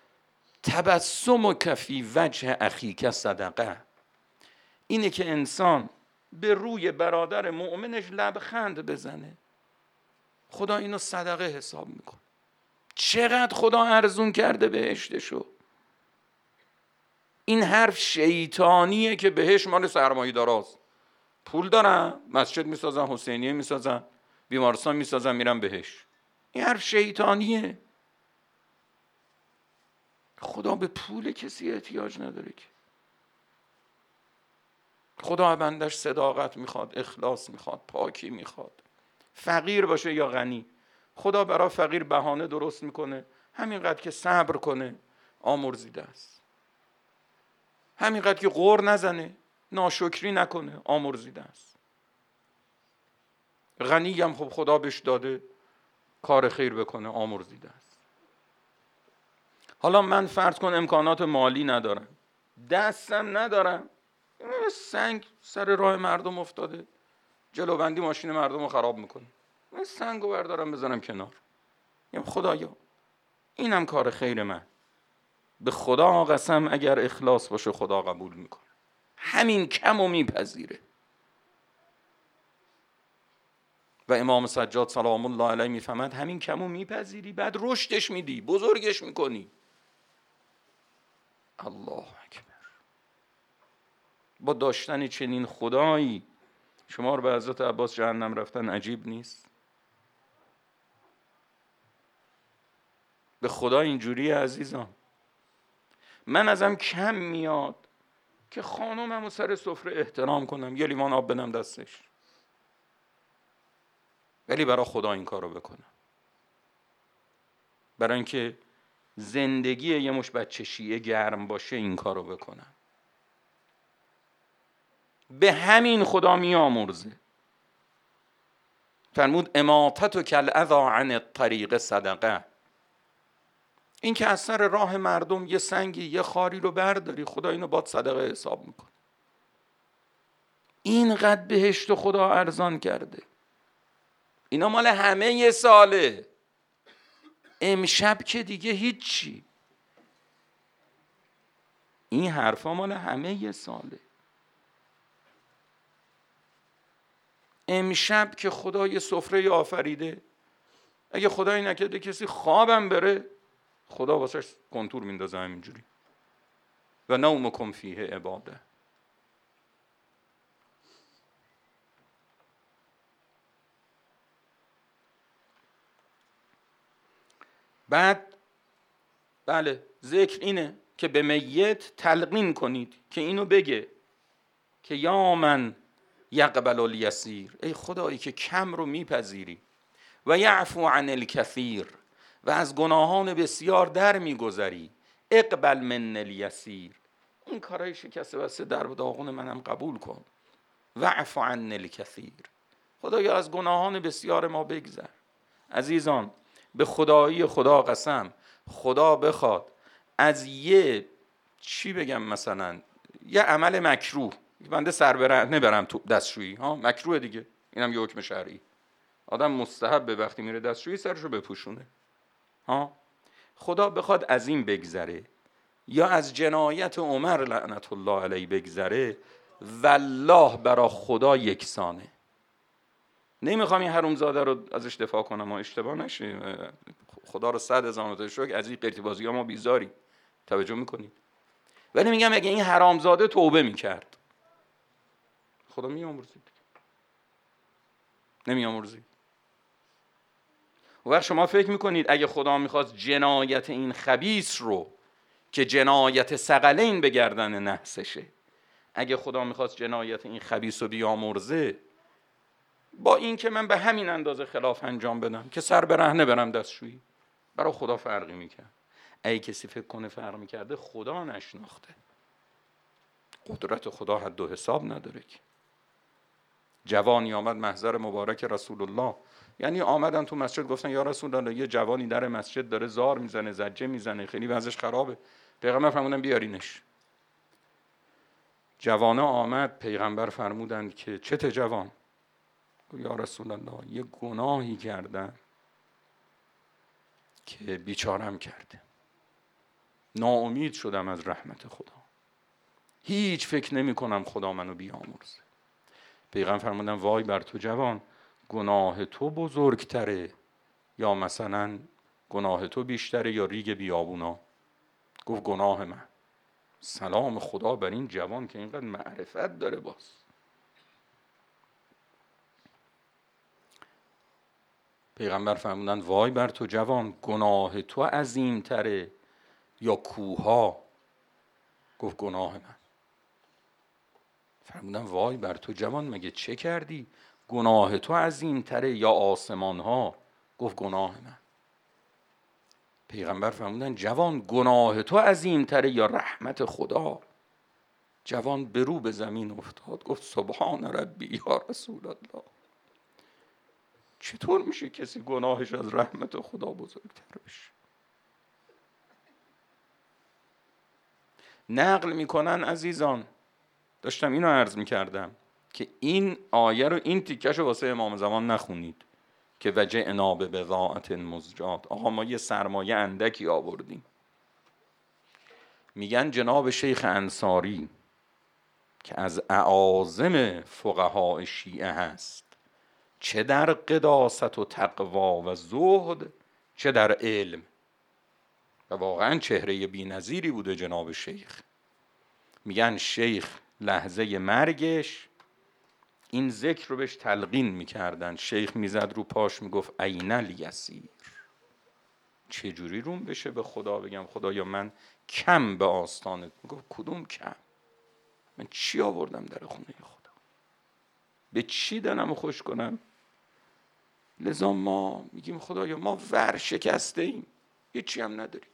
تبسمک فی وجه اخیک صدقه، اینه که انسان به روی برادر مؤمنش لبخند بزنه، خدا اینو صدقه حساب میکنه. چقدر خدا ارزون کرده بهشتشو. این حرف شیطانیه که بهشت مال سرمایه داراست، پول دارن مسجد میسازن، حسینیه میسازن، بیمارستان میسازن، میرن بهشت. این حرف شیطانیه. خدا به پول کسی احتیاج نداره که. خدا بندش صداقت میخواد، اخلاص میخواد، پاکی میخواد، فقیر باشه یا غنی. خدا برای فقیر بهانه درست میکنه، همینقدر که صبر کنه آمرزیده است، همینقدر که غر نزنه، ناشکری نکنه آمرزیده است. غنی هم خب خدا بهش داده کار خیر بکنه آمرزیده است. حالا من فرض کن امکانات مالی ندارم، دستم ندارم، سنگ سر راه مردم افتاده، جلوبندی ماشین مردم رو خراب میکنه، من سنگ رو بردارم بزنم کنار، میگم خدایا اینم کار خیر من، به خدا قسم اگر اخلاص باشه خدا قبول میکنه، همین کم رو میپذیره. و امام سجاد سلام الله علیه میفهمد همین کم رو میپذیری، بعد رشدش میدی، بزرگش میکنی. الله اکبر. با داشتن چنین خدایی شما رو به حضرت عباس جهنم رفتن عجیب نیست؟ به خدا اینجوری عزیزان. من ازم کم میاد که خانومم رو سر سفره احترام کنم، یه لیوان آب بدم دستش، ولی برای خدا این کارو بکنم، برای اینکه زندگی یه مش بچه شیعه گرم باشه این کارو بکنم. به همین خدا میامرزه. فرمود اماطتک کالاذی عن الطریق صدقه. این که از سر راه مردم یه سنگی یه خاری رو برداری، خدا اینو باد صدقه حساب میکنه. اینقدر بهشت و خدا ارزان کرده. اینا مال همه یه ساله. امشب که دیگه هیچی. این حرفا مال همه یه ساله. امشب که خدا یه سفره آفریده، اگه خدایی نکرده کسی خوابم بره، خدا واسش کنتور میندازه همینجوری. و نومکم فیه عباده. بعد بله ذکر اینه که به میت تلقین کنید که اینو بگه که یا من یقبل الیسیر، ای خدایی که کم رو میپذیری، و یعفو عن الکثیر، و از گناهان بسیار در میگذری، اقبل من الیسیر، این کارای شکسته بسته در و داغون منم قبول کن، وعفو عن الکثیر، خدایا از گناهان بسیار ما بگذر. عزیزان به خدایی خدا قسم، خدا بخواد از یه چی بگم مثلا یه عمل مکروه، بنده سر برهنه برم تو دستشویی، ها مکروه دیگه، اینم یه حکم شرعی، آدم مستحب به وقتی میره دستشویی سرشو بپوشونه، ها خدا بخواد از این بگذره یا از جنایت عمر لعنت الله علیه بگذره، والله برا خدا یکسانه. نمیخوام این حرومزاده رو ازش دفاع کنم، ما اشتباه نشه، خدا رو صد هزار شکر از این قرتیبازی ها ما بیزاری، توجه میکنید، ولی میگم اگه این حرامزاده توبه میکرد خدا میامرزید، نمیامرزید. و وقت شما فکر میکنید اگه خدا میخواست جنایت این خبیث رو که جنایت ثقلین به گردن نحسشه، اگه خدا میخواست جنایت این خبیث رو بیامرزه، با این که من به همین اندازه خلاف انجام بدم که سر برهنه برم دستشویی، برای خدا فرقی میکرد. اگه کسی فکر کنه فرق میکرده خدا نشناخته. قدرت خدا حد و حساب نداره که. جوانی آمد محضر مبارک رسول الله، یعنی آمدن تو مسجد گفتن یا رسول الله یه جوانی در مسجد داره زار میزنه، زجه میزنه، خیلی وضعش خرابه، پیغمبر فرمودن بیارینش. جوانه آمد، پیغمبر فرمودند که چه جوان؟ یا رسول الله یه گناهی کردن که بیچارم کرده، ناامید شدم از رحمت خدا، هیچ فکر نمی کنم خدا منو بیامرزه. پیغمبر فرمودن وای بر تو جوان، گناه تو بزرگتره یا مثلا گناه تو بیشتره یا ریگ بیابونا؟ گفت گناه من. سلام خدا بر این جوان که اینقدر معرفت داره. باز پیغمبر فرمودن وای بر تو جوان، گناه تو عظیم تره یا کوها؟ گفت گناه من. فرمودن وای بر تو جوان، مگه چه کردی؟ گناه تو عظیم تره یا آسمان ها؟ گفت گناه من. پیغمبر فرمودن جوان، گناه تو عظیم تره یا رحمت خدا؟ جوان به رو به زمین افتاد، گفت سبحان ربی یا رسول الله. چطور میشه کسی گناهش از رحمت خدا بزرگتر بشه؟ نقل میکنن عزیزان، داشتم اینو عرض میکردم که این آیه رو، این تیکش رو واسه امام زمان نخونید که وجعنا ببضاعة مزجاة. آقا ما یه سرمایه اندکی آوردیم. میگن جناب شیخ انصاری که از اعاظم فقهای شیعه هست، چه در قداست و تقوا و زهد، چه در علم، و واقعا چهره بی‌نظیری بوده جناب شیخ. میگن شیخ لحظه مرگش این ذکر رو بهش تلقین میکردن. شیخ میزد رو پاش میگفت این الیسیر. چجوری روم بشه به خدا بگم خدایا من کم به آستانت؟ میگفت کدوم کم؟ من چی آوردم در خونه خدا؟ به چی دلمو خوش کنم؟ لذا ما میگیم خدایا ما ورشکسته ایم، هیچی هم نداریم.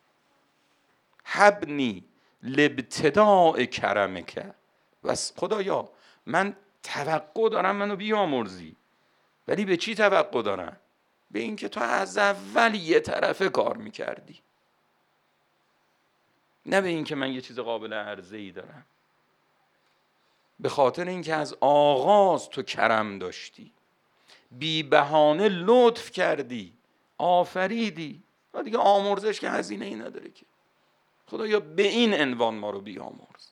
حبنی لابتداء کرمک. و خدایا من توقع دارم منو بیامرزی، ولی به چی توقع دارم؟ به این که تو از اول یه طرفه کار میکردی، نه به این که من یه چیز قابل عرضه‌ای دارم. به خاطر اینکه از آغاز تو کرم داشتی، بی بهانه لطف کردی، آفریدی، و دیگه آمرزش که هزینه ای نداره که. خدایا به این عنوان ما رو بیامرز.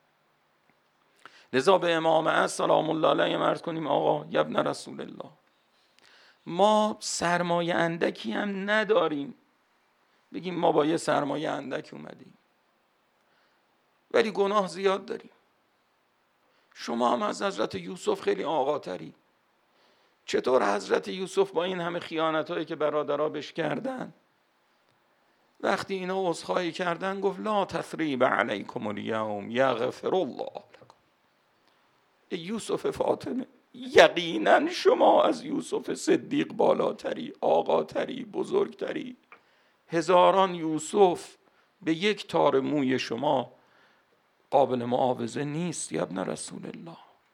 لذا به امام از سلام الله علیه عرض کنیم آقا یا ابن رسول الله، ما سرمایه اندکی هم نداریم بگیم ما با یه سرمایه اندک اومدیم، ولی گناه زیاد داریم. شما هم از حضرت یوسف خیلی آقاتری. چطور حضرت یوسف با این همه خیانتایی که برادرها بهش کردن، وقتی اینا عذرخواهی کردن گفت لا تثریب علیکم الیوم یغفر الله لکم. یوسف فاطمه، یقینا شما از یوسف صدیق بالاتری، آقاتری، بزرگتری. هزاران یوسف به یک تار موی شما قابل معاوضه نیست یا ابن رسول الله.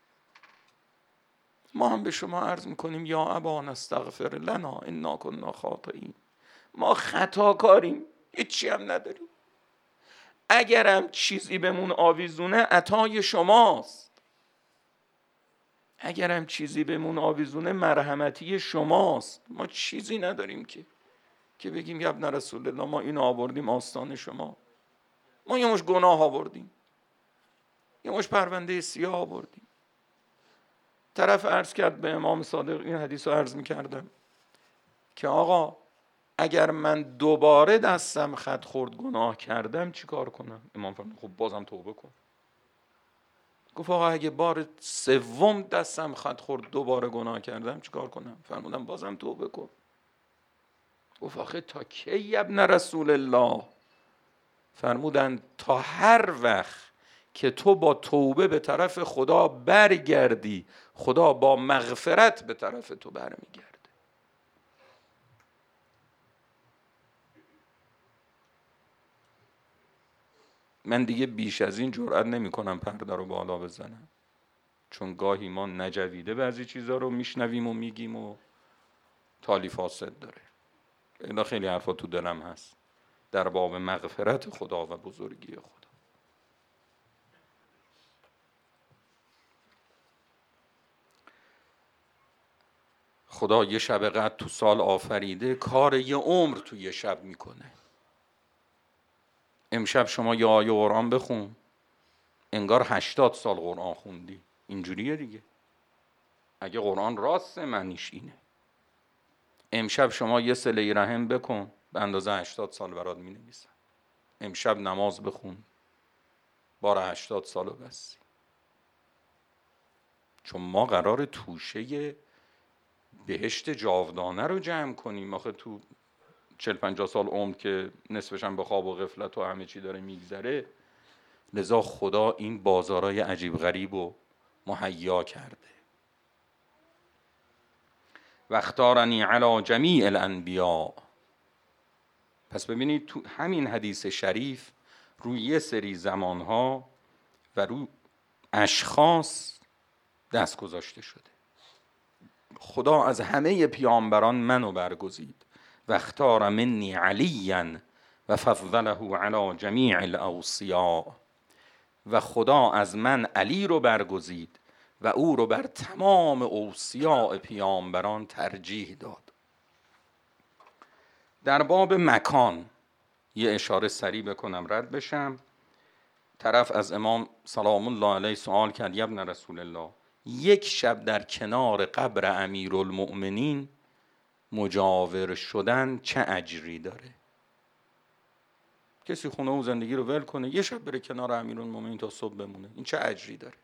ما هم به شما عرض میکنیم یا ابانا استغفر لنا انا کنا خاطئین. ما خطاکاریم، هیچی هم نداریم. اگرم چیزی بهمون آویزونه عطای شماست، اگرم چیزی بهمون آویزونه مرحمتی شماست. ما چیزی نداریم که که بگیم یا ابن رسول الله ما اینو آوردیم آستان شما. ما یه مش گناه آوردیم، یه مش پرونده سیاه آوردیم. طرف عرض کرد به امام صادق، این حدیث رو عرض میکردم که آقا اگر من دوباره دستم خط خورد گناه کردم چی کار کنم؟ امام فرمود خب بازم توبه کن. گفت آقا اگه بار سوم دستم خط خورد دوباره گناه کردم چی کار کنم؟ فرمودم بازم توبه کن. گفت آخه تا کی ابن رسول الله؟ فرمودن تا هر وقت که تو با توبه به طرف خدا برگردی، خدا با مغفرت به طرف تو برمیگرده. من دیگه بیش از این جرئت نمی کنم پرده رو بالا بزنم، چون گاهی ما نجویده بعضی چیزا رو میشنویم و میگیم و تالی فاسد داره. اینا خیلی حرفا تو دلم هست در باب مغفرت خدا و بزرگی خدا. خدا یه شب قدر تو سال آفریده، کار یه عمر تو یه شب میکنه. امشب شما یه آیه قرآن بخون، انگار هشتاد سال قرآن خوندی. اینجوریه دیگه. اگه قرآن راسته معنیش اینه. امشب شما یه صله رحم بکن، به اندازه هشتاد سال برات می نویسن. امشب نماز بخون، بار هشتاد سالو بسی. چون ما قرار توشه بهشت جاودانه رو جمع کنیم. آخه تو چل پنجاه سال عمر که نصفش هم به خواب و غفلت و همه چی داره میگذره، لذا خدا این بازارای عجیب غریب رو مهیا کرده. و اختارنی علی جمیع الانبیاء. پس ببینید تو همین حدیث شریف روی یه سری زمانها و روی اشخاص دست گذاشته شده. خدا از همه پیامبران منو برگزید و اختار منی علیا و فضله علی جمیع الاوصیاء. و خدا از من علی رو برگزید و او رو بر تمام اوصیاء پیامبران ترجیح داد. در باب مکان یه اشاره سریع بکنم رد بشم. طرف از امام سلام الله علیه سوال کرد: ابن رسول الله، یک شب در کنار قبر امیرالمؤمنین مجاور شدن چه اجری داره؟ کسی خونه و زندگی رو ول کنه یه شب بره کنار امیرالمؤمنین تا صبح بمونه، این چه اجری داره؟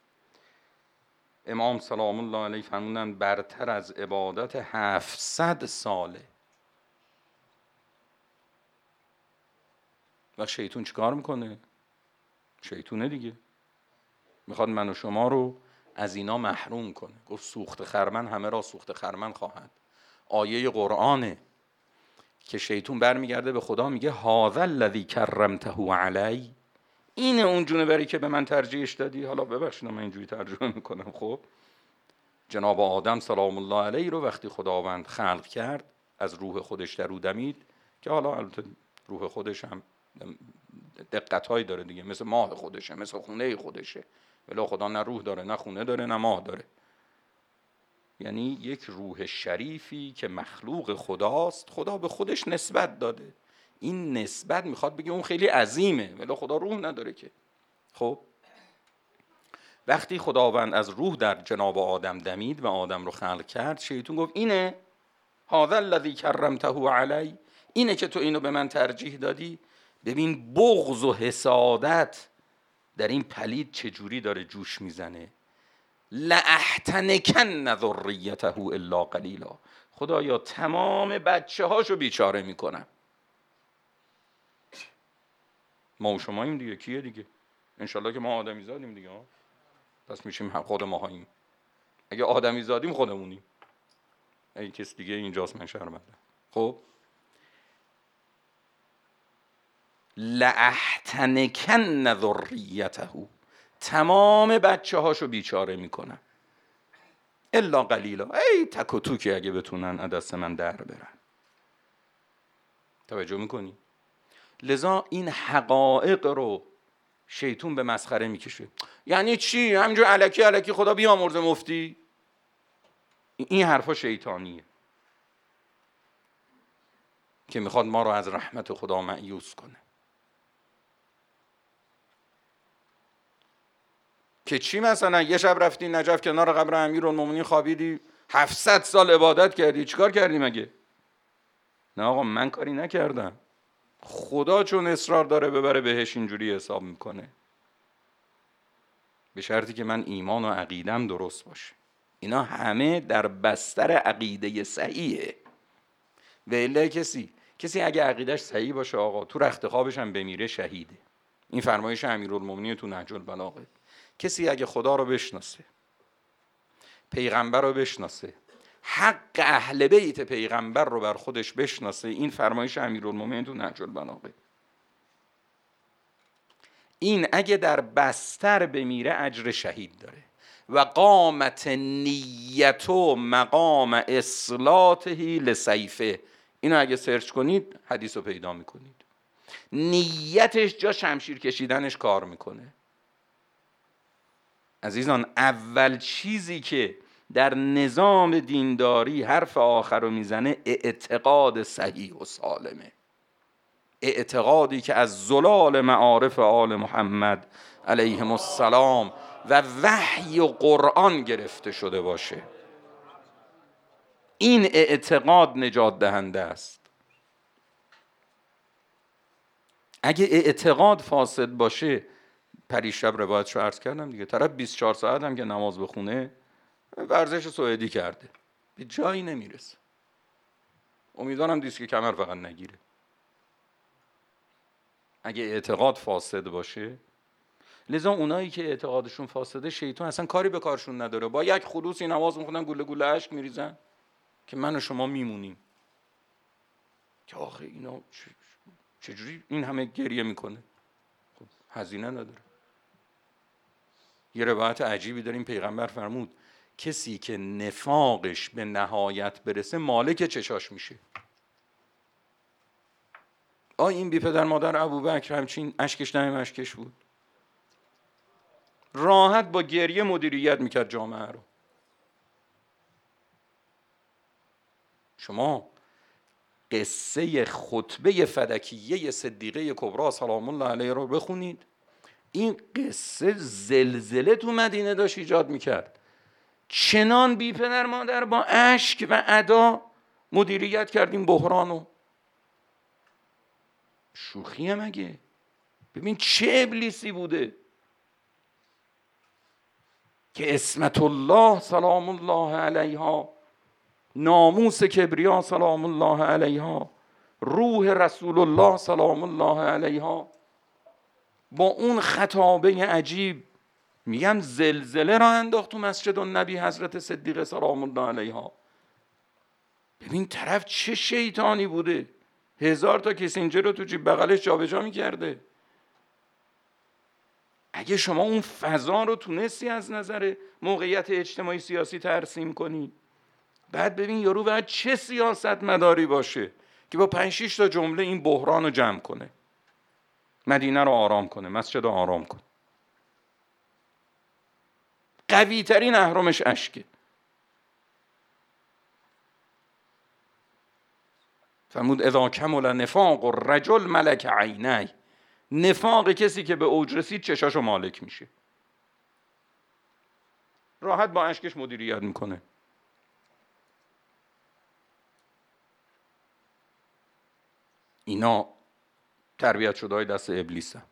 امام سلام الله علیه فرمودن برتر از عبادت هفتصد ساله. و شیطون چیکار میکنه؟ شیطونه دیگه، میخواد من و شما رو از اینا محروم کنه. گفت سوخت خرمن همه را سوخت خرمن خواهد. آیه قرآنه که شیطون برمیگرده به خدا میگه هذا الذی کرمته علی، اینه اون جونوری که به من ترجیحش دادی. حالا ببخشید من اینجوری ترجمه میکنم. خب جناب آدم سلام الله علیه رو وقتی خداوند خلق کرد از روح خودش در او دمید، که حالا البته روح خودش هم دقت‌هایی داره دیگه، مثل ماه خودشه، مثل خونه خودشه، ولی خدا نه روح داره نه خونه داره نه ماه داره. یعنی یک روح شریفی که مخلوق خداست، خدا به خودش نسبت داده. این نسبت میخواد بگه اون خیلی عظیمه، ولی خدا روح نداره که. خب وقتی خداوند از روح در جناب آدم دمید و آدم رو خلق کرد، شیطان گفت اینه هذا الذی کرمته علی، اینه که تو اینو به من ترجیح دادی. ببین بغض و حسادت در این پلید چجوری داره جوش میزنه. لأحتنکن ذریته الا قلیلا، خدایا تمام بچه هاشو بیچاره میکنم. ما و شما این دیگه، کیه دیگه؟ انشالله که ما آدمی زادیم دیگه ها. پس میشیم خود ماهاییم. اگه آدمی زادیم خودمونیم، اگه کس دیگه اینجاست من شرمنده. خب لأحتنکن ذریته، تمام بچه هاشو بیچاره میکنم. الا قلیلا، ای تک و توکی اگه بتونن از دست من در برن. توجه میکنی؟ لذا این حقایق رو شیطون به مسخره میکشه. یعنی چی؟ همینجور الکی الکی خدا بیامرزه مفتی. این حرفا شیطانیه که میخواد ما رو از رحمت خدا مایوس کنه. که چی مثلا یه شب رفتی نجف کنار قبر امیرالمومنین خوابیدی، هفتصد سال عبادت کردی، چیکار کردی مگه؟ نه آقا من کاری نکردم. خدا چون اصرار داره ببره بهش اینجوری حساب میکنه، به شرطی که من ایمان و عقیدم درست باشه. اینا همه در بستر عقیده صحیحه. و الا کسی کسی اگه عقیدش صحیح باشه آقا تو رخت خوابش هم بمیره شهیده. این فرمایش امیرالمومنین تو نهج البلاغه. کسی اگه خدا رو بشناسه، پیغمبر رو بشناسه، حق اهل بیت پیغمبر رو بر خودش بشناسه، این فرمایش امیرالمومنین تو نهج البلاغه، این اگه در بستر بمیره اجر شهید داره. و قامت نیتو مقام اصلاته لسیفه، اینو اگه سرچ کنید حدیث رو پیدا میکنید. نیتش جا شمشیر کشیدنش کار میکنه. عزیزان اول چیزی که در نظام دینداری حرف آخر رو میزنه اعتقاد صحیح و سالمه، اعتقادی که از زلال معارف آل محمد علیهم السلام و وحی و قرآن گرفته شده باشه. این اعتقاد نجات دهنده است. اگه اعتقاد فاسد باشه، پریشب روایتشو عرض کردم دیگه، طرف بیست و چهار ساعت هم که نماز بخونه ورزش سوئدی کرده، به جایی نمیرسه. امیدوارم دیسک کمر فقط نگیره. اگه اعتقاد فاسد باشه، لذا اونایی که اعتقادشون فاسده، شیطان اصلا کاری به کارشون نداره، با یک خلوصی نماز میخونن گله گله اشک میریزن که من و شما میمونیم که آخه اینا چجوری این همه گریه میکنه؟ خب هزینه نداره. یه روایت عجیبی داریم، پیغمبر فرمود کسی که نفاقش به نهایت برسه مالک چشاش میشه. آ این بی پدر مادر ابوبکر همچین اشکش نمیم اشکش بود، راحت با گریه مدیریت میکرد جامعه رو. شما قصه خطبه فدکیه صدیقه کبری سلام الله علیها رو بخونید، این قصه زلزله تو مدینه داشت ایجاد میکرد. چنان بی پدر مادر با اشک و ادا مدیریت کردیم بحرانو. شوخیه مگه؟ ببین چه ابلیسی بوده که اسمت الله سلام الله علیها، ناموس کبریا سلام الله علیها، روح رسول الله سلام الله علیها با اون خطابه عجیب میگن زلزله را انداخت تو مسجد النبی حضرت صدیقه سلام الله علیها. ببین طرف چه شیطانی بوده، هزار تا کیسنجر رو تو جیب بغلش جابجا میکرده. اگه شما اون فضا رو تونستی از نظر موقعیت اجتماعی سیاسی ترسیم کنی، بعد ببین یارو باید چه سیاست مداری باشه که با پنج شش تا جمله این بحران رو جمع کنه، مدینه رو آرام کنه، مسجد رو آرام کنه. قوی ترین اهرمش اشکه. فرمود اذا کمل نفاق الرجل ملک عینی، نفاق کسی که به اوج رسید چشاشو مالک میشه، راحت با اشکش مدیریت میکنه. اینا تربیت شده های دست ابلیسه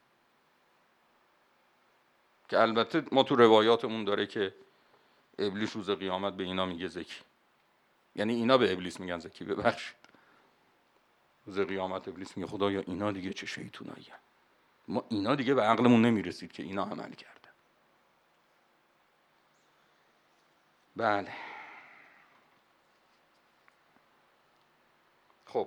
که البته ما تو روایاتمون داره که ابلیس روز قیامت به اینا میگه زکی، یعنی اینا به ابلیس میگن زکی، ببخشید. روز قیامت ابلیس میگه خدایا اینا دیگه چه شیطونایی هن. ما اینا دیگه به عقلمون نمیرسید که اینا عمل کردن. بله خب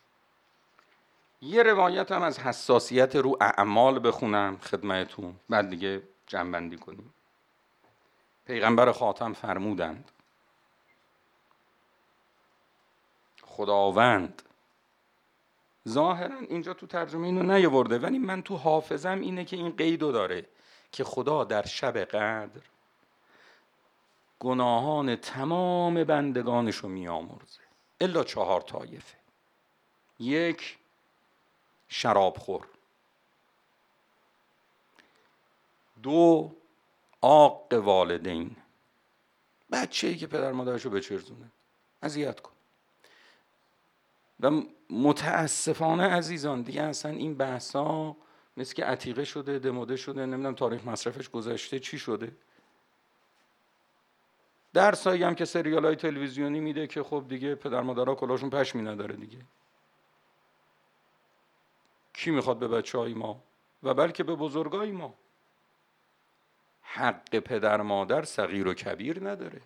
یه روایت هم از حساسیت رو اعمال بخونم خدمتتون، بعد دیگه جمع‌بندی کنیم. پیغمبر خاتم فرمودند خداوند، ظاهرا اینجا تو ترجمه اینو نیاورده ولی من تو حافظم اینه که این قیدو داره که خدا در شب قدر گناهان تمام بندگانشو میامرزه الا چهار طایفه. یک، شرابخور. دو، عاق والدین، بچه‌ای که پدر مادرشو بچرزونه، اذیت کن. و متاسفانه عزیزان دیگه اصلا این بحثا مثل که عتیقه شده، دموده شده، نمیدونم تاریخ مصرفش گذشته چی شده. درسایی هم که سریال های تلویزیونی میده که خب دیگه پدر مادرها کلاشون پشمی نداره دیگه. کی میخواد به بچه های ما و بلکه به بزرگای ما؟ حق پدر مادر صغیر و کبیر نداره.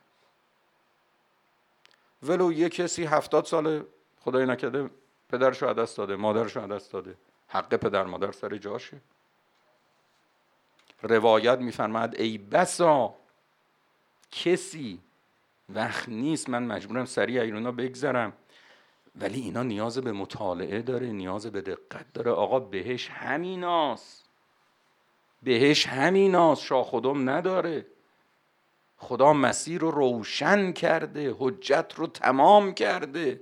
ولو یه کسی هفتاد سال خدای نکرده پدرشو از دست داده، مادرشو از دست داده، حق پدر مادر سر جاشه. روایت میفرماد ای بسا کسی، وقت نیست من مجبورم سریع ایرونا بگذرم، ولی اینا نیاز به مطالعه داره، نیاز به دقت داره. آقا بهش همیناست، بهش همیناست، شاخ و دم نداره. خدا مسیر رو روشن کرده، حجت رو تمام کرده.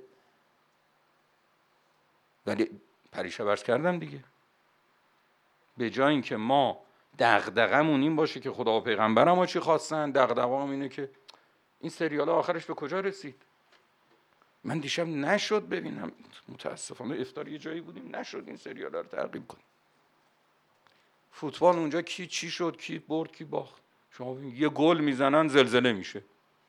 ولی پریشب عرض کردم دیگه، به جای اینکه ما دغدغمون این باشه که خدا و پیغمبر ما چی خواستن، دغدغه‌ام اینه که این سریال آخرش به کجا رسید. من دیشب نشد ببینم، متاسفانه افطار یه جایی بودیم نشد این سریال رو تعقیب کنیم. فوتبال اونجا کی چی شد، کی برد کی باخت، شما یه گل میزنن زلزله میشه.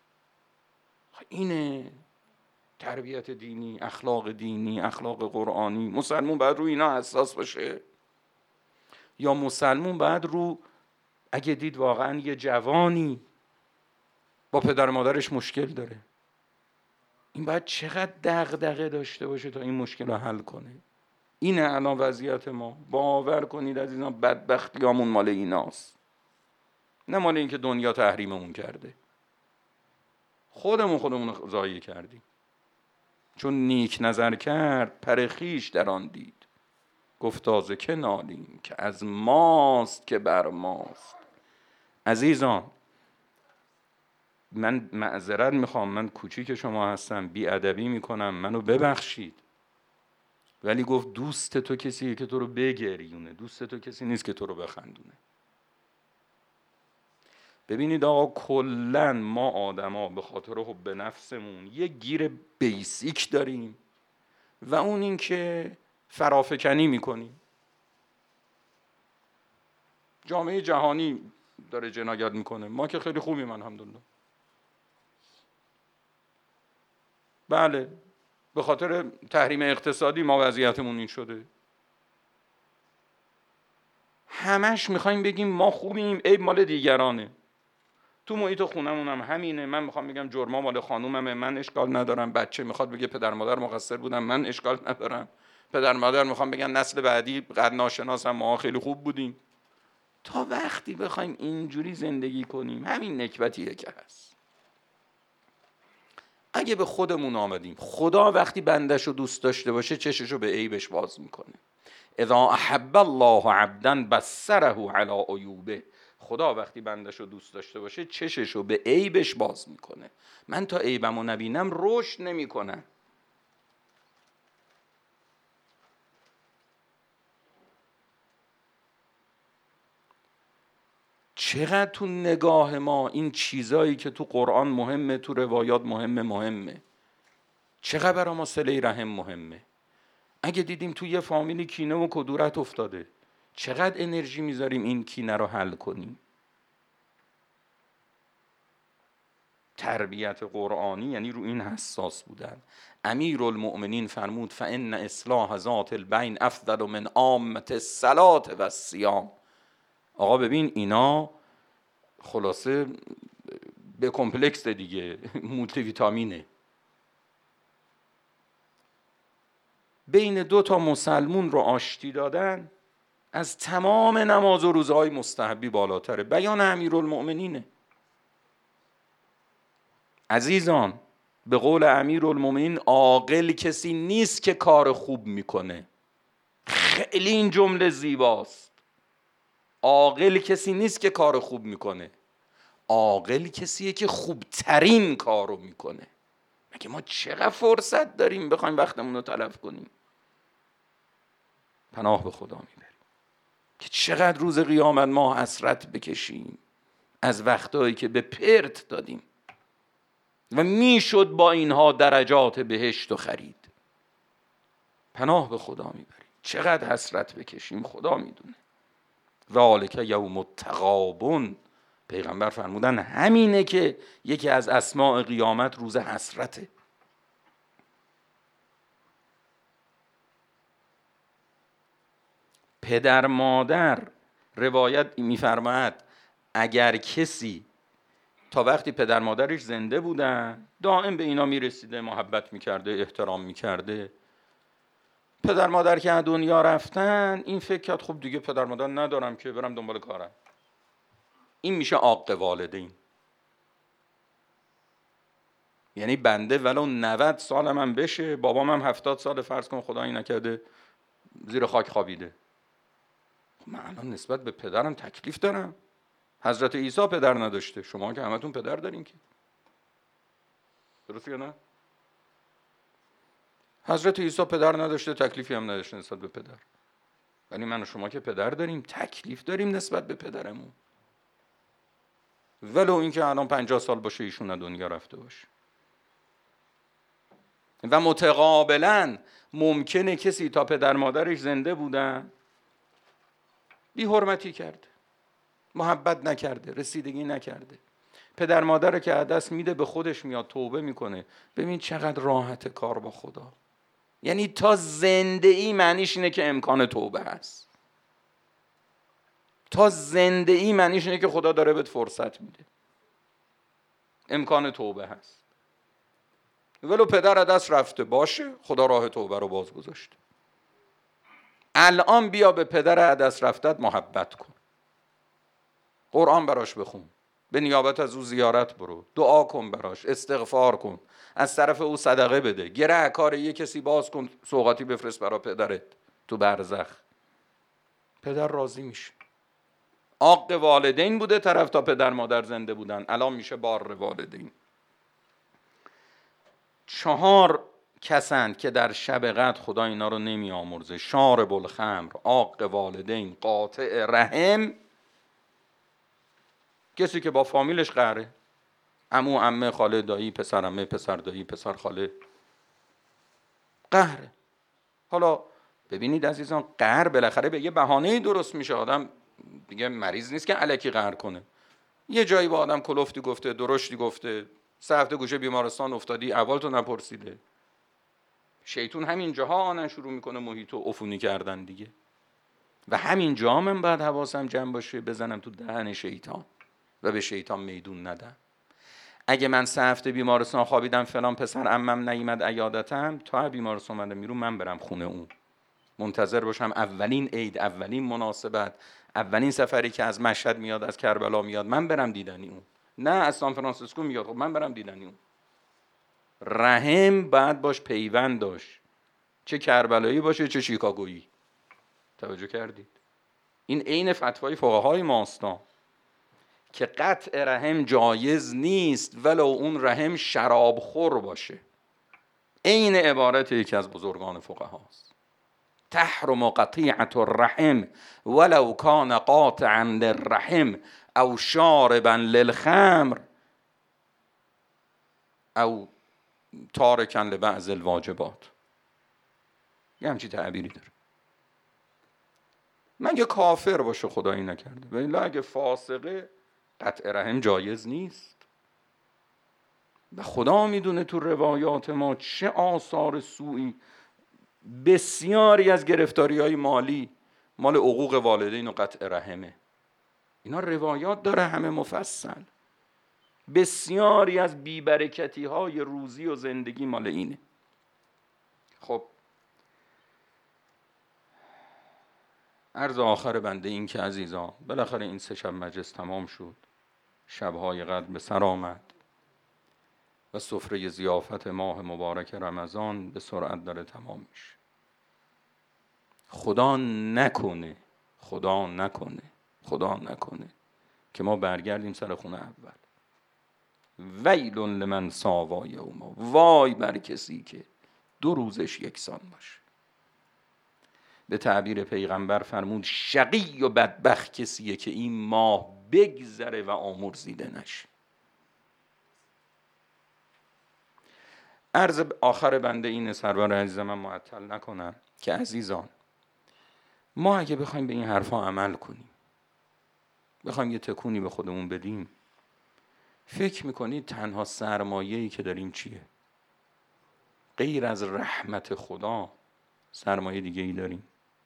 اینه تربیت دینی، اخلاق دینی، اخلاق قرآنی. مسلمون باید رو اینا حساس باشه، یا مسلمون باید رو، اگه دید واقعا یه جوانی با پدر مادرش مشکل داره، این باید چقدر دغدغه داشته باشه تا این مشکل رو حل کنه. اینه الان وضعیت ما. باور کنید عزیزان بدبختیامون مال ایناست، نه مال این که دنیا تحریممون کرده. خودمون خودمون رو ضایع کردیم. چون نیک نظر کرد پر خویش در آن دید، گفت تازه که نالیم که از ماست که بر ماست. عزیزان من معذرت میخوام، من کوچیک شما هستم، بیادبی میکنم، منو ببخشید، ولی گفت دوست تو کسیه که تو رو بگریونه، دوست تو کسی نیست که تو رو بخندونه. ببینید آقا، کلن ما آدما به خاطر حب نفسمون یه گیر بیسیک داریم و اون این که فرافکنی میکنیم. جامعه جهانی داره جنایت میکنه، ما که خیلی خوبیم الحمدلله. بله به خاطر تحریم اقتصادی ما وضعیتمون این شده. همش میخوایم بگیم ما خوبیم، عیب مال دیگرانه. تو محیط خونمون هم همینه. من میخوام بگم جرما مال خانوممه، من اشکال ندارم. بچه میخواد بگه پدر مادر مقصر بودن، من اشکال ندارم. پدر مادر میخوام بگن نسل بعدی قد ناشناسم، ما خیلی خوب بودیم. تا وقتی بخوایم اینجوری زندگی کنیم، همین نکبتیه که هست. اگه به خودمون آمدیم، خدا وقتی بندش رو دوست داشته باشه چششو به عیبش باز میکنه. اذا احب الله عبدا بصره علی عیوبه. خدا وقتی بندش رو دوست داشته باشه چشش رو به عیبش باز میکنه. من تا عیبمو نبینم رشد نمیکنم. چقدر تو نگاه ما این چیزایی که تو قرآن مهمه، تو روایات مهمه مهمه چقدر برای ما صله رحم مهمه. اگه دیدیم تو یه فامیلی کینه و کدورت افتاده، چقدر انرژی میذاریم این کینه رو حل کنیم. تربیت قرآنی یعنی رو این حساس بودن. امیرالمؤمنین فرمود فان اصلاح ذات البین افضل من عامة الصلاة و الصیام. آقا ببین اینا خلاصه به کمپلکس دیگه، مولتی ویتامینه. بین دو تا مسلمون رو آشتی دادن از تمام نماز و روزهای مستحبی بالاتره. بیان امیرالمؤمنینه. عزیزان به قول امیرالمؤمنین عاقل کسی نیست که کار خوب میکنه. خیلی این جمله زیباست. عاقل کسی نیست که کار خوب میکنه، عاقل کسیه که خوبترین کارو میکنه. مگه ما چقدر فرصت داریم بخوایم وقتمون رو تلف کنیم؟ پناه به خدا میبریم که چقدر روز قیامت ما حسرت بکشیم از وقتایی که به پرت دادیم و میشد با اینها درجات بهشت و خرید. پناه به خدا میبریم، چقدر حسرت بکشیم خدا میدونه. ذالک یوم التغابن. پیغمبر فرمودن همینه که یکی از اسماء قیامت روز حسرته. پدر مادر، روایت میفرماید اگر کسی تا وقتی پدر مادرش زنده بودن دائم به اینا میرسیده، محبت میکرده، احترام میکرده، پدر مادر که از دنیا رفتن این فکر کرد خب دیگه پدر مادر ندارم که برم دنبال کارم. این میشه عاق والدین. یعنی بنده ولو نود سالم هم بشه، بابام هم هفتاد سال فرض کن خدا این نکرده زیر خاک خوابیده، خب من الان نسبت به پدرم تکلیف دارم. حضرت عیسی پدر نداشته، شما که همتون پدر دارین که، درسته یا نه؟ حضرت عیسی پدر نداشته، تکلیفی هم نداشته نسبت به پدر، ولی من و شما که پدر داریم، تکلیف داریم نسبت به پدرمون، ولو اینکه الان پنجاه سال باشه ایشون دنیا رفته باشه. و متقابلا ممکنه کسی تا پدر مادرش زنده بودن بی حرمتی کرده، محبت نکرده، رسیدگی نکرده، پدر مادر که دست میده به خودش میاد توبه میکنه. ببین چقدر راحت کار با خدا. یعنی تا زنده ای معنیش اینه که امکان توبه هست، تا زنده ای معنیش اینه که خدا داره بهت فرصت میده، امکان توبه هست. ولو پدر از دست رفته باشه، خدا راه توبه رو باز گذاشته. الان بیا به پدر از دست رفتت محبت کن، قرآن براش بخون، به نیابت از او زیارت برو، دعا کن براش، استغفار کن، از طرف او صدقه بده، گره کار یه کسی باز کن، سوغاتی بفرست برا پدرت تو برزخ، پدر راضی میشه. عاق والدین بوده طرف تا پدر مادر زنده بودن، الان میشه بار والدین. چهار کسند که در شب قدر خدا اینا رو نمی آمرزه: شارب الخمر، عاق والدین، قاطع رحم، کسی که با فامیلش قهره، عمو، عمه، خاله، دایی، پسر عمه، پسر دایی، پسر خاله، قهره. حالا ببینید عزیزان، قهر بالاخره به یه بهانه‌ای درست میشه. آدم دیگه مریض نیست که الکی قهر کنه. یه جایی با آدم کلفتی گفته، درشتی گفته، سه هفته گوشه بیمارستان افتادی، اول تو نپرسیده. شیطون همین جاها آنن شروع میکنه محیطو عفونی کردن دیگه. و همین جا من باید حواسم جمع باشه، بزنم تو دهن شیطان و به شیطان میدون ندم. اگه من سه هفته بیمارستان خوابیدم، فلان پسر عمم نیامد عیادتم، تا بیمارستان اومدم میرون، من برم خونه اون، منتظر باشم اولین عید، اولین مناسبت، اولین سفری که از مشهد میاد، از کربلا میاد، من برم دیدنی اون، نه از سان فرانسیسکو میاد، خب من برم دیدنی اون. رحم بعد باش پیوند داشت، چه کربلایی باشه چه شیکاگویی. توجه کردید؟ این عین فتوای فقهای ماست که قطع رحم جایز نیست ولو اون رحم شراب خور باشه. عین عبارت یکی از بزرگان فقهاست: تحرم قطیعة الرحم ولو کان قاطعا للرحم او شاربا للخمر او تارکا لبعض الواجبات. یه همچی تعبیری داره. مگه کافر باشه خدایی نکرده، ولی اگه فاسقه قطع رحم جایز نیست. و خدا میدونه تو روایات ما چه آثار سوئی، بسیاری از گرفتاری های مالی مال حقوق والدین و قطع رحمه. اینا روایات داره همه مفصل. بسیاری از بیبرکتی های روزی و زندگی مال اینه. خب عرض آخر بنده این که عزیزان، بالاخره این سه شب مجلس تمام شد، شبهای قدر به سر آمد و سفره ضیافت ماه مبارک رمضان به سرعت داره تمام میشه. خدا نکنه خدا نکنه خدا نکنه که ما برگردیم سر خونه اول. ویل لمن ساوی یوما، وای بر کسی که دو روزش یکسان باشه. به تعبیر پیغمبر فرمود شقی و بدبخت کسیه که این ماه بگذره و آمرزیده نشه. عرض آخر بنده اینه، سرور عزیز من معطل نکنم، که عزیزان ما اگه بخوایم به این حرفا عمل کنیم، بخوایم یه تکونی به خودمون بدیم، فکر میکنید تنها سرمایه‌ای که داریم چیه؟ غیر از رحمت خدا سرمایه دیگه ای داریم؟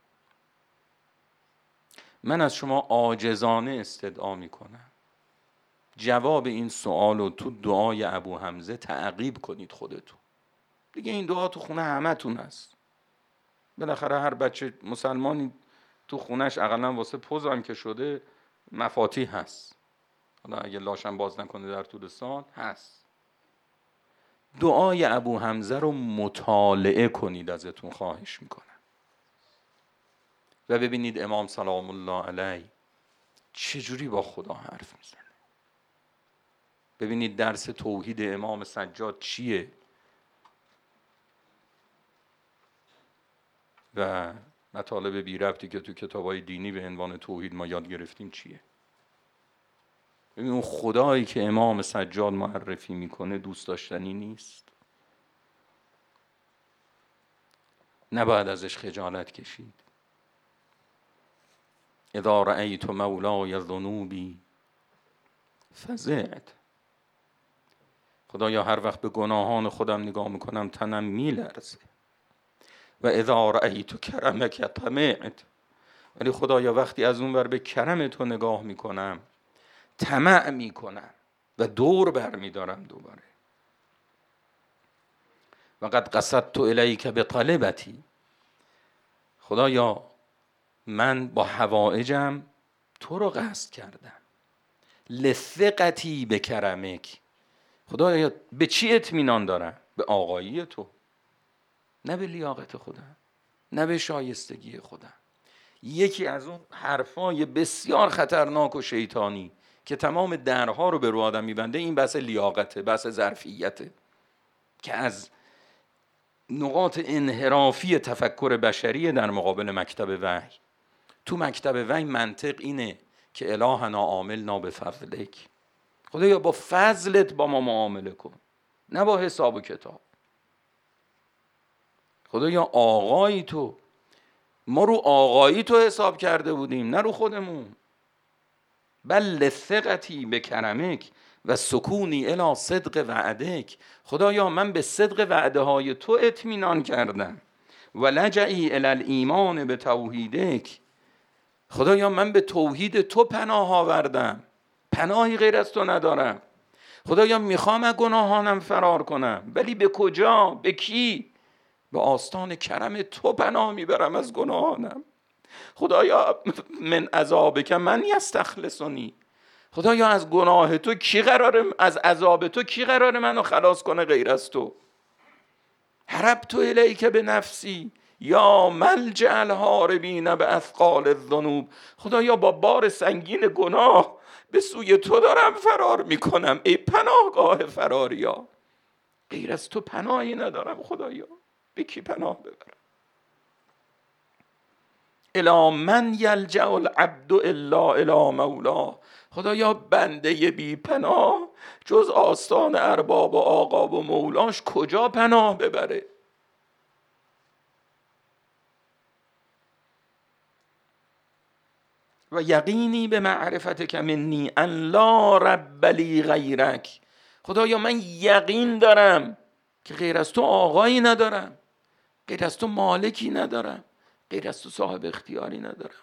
من از شما عاجزانه استدعا میکنم جواب این سوال رو تو دعای ابو حمزه تعقیب کنید خودتون. دیگه این دعا تو خونه همتون هست. بالاخره هر بچه مسلمانی تو خونش اقلا واسه پوز هم که شده مفاتیح هست، حالا اگه لاشم باز نکنه در طول سال هست. دعای ابو حمزه رو مطالعه کنید، ازتون خواهش میکنم، و ببینید امام سلام الله علیه چجوری با خدا حرف میزنه. ببینید درس توحید امام سجاد چیه و مطالب بی ربطی که تو کتابای دینی به عنوان توحید ما یاد گرفتیم چیه. ببین اون خدایی که امام سجاد معرفی میکنه دوست داشتنی نیست، نباید ازش خجالت کشید. اذا رأیت مولای ذنوبی فزعت. خدایا هر وقت به گناهان خودم نگاه میکنم تنم میلرزه. و اذا رأیت کرمک طمعت. ولی خدایا وقتی از اون ور به کرم تو نگاه میکنم طمع میکنم و دور برمیدارم دوباره. و قد قصدت الیک بطلبتی. خدایا من با حوائجم تو رو قصد کردم. لثقتی به کرمک. خدایا به چی اطمینان دارم؟ به آقایی تو، نه به لیاقت خودم، نه به شایستگی خودم. یکی از اون حرفای بسیار خطرناک و شیطانی که تمام درها رو به رو آدم میبنده این بحث لیاقته، بحث ظرفیته که از نقاط انحرافی تفکر بشری در مقابل مکتب وحی. تو مکتب وحی منطق اینه که الهنا عاملنا بفضلک. خدایا با فضلت با ما معامله کن، نه با حساب و کتاب. خدایا آقایی تو، ما رو آقایی تو حساب کرده بودیم نه رو خودمون. بل لثقتی به کرمک و سکونی الی صدق وعدک. خدایا من به صدق وعده های تو اطمینان کردم. و لجئی الی الایمان به توحیدک. خدایا من به توحید تو پناه آوردم، پناهی غیر از تو ندارم. خدایا میخوام از گناهانم فرار کنم، ولی به کجا؟ به کی؟ به آستان کرم تو پناه میبرم از گناهانم. خدایا من عذابک من یستخلصنی. خدایا از گناه تو کی قراره، از عذاب تو کی قراره منو خلاص کنه غیر از تو؟ هربت الیک به نفسی یا ملجأ الهاربین به اثقال الذنوب. خدایا با بار سنگین گناه به سوی تو دارم فرار میکنم، ای پناهگاه فراریا. غیر از تو پناهی ندارم. خدایا به کی پناه ببرم؟ الی من یلجأ العبد الا الی مولاه. خدایا بنده بی پناه جز آستان ارباب و آقاب و مولاش کجا پناه ببره؟ و یقینی به معرفتک منی ان لا رب لی غیرک. خدایا من یقین دارم که غیر از تو آقایی ندارم، غیر از تو مالکی ندارم، غیر از تو صاحب اختیاری ندارم.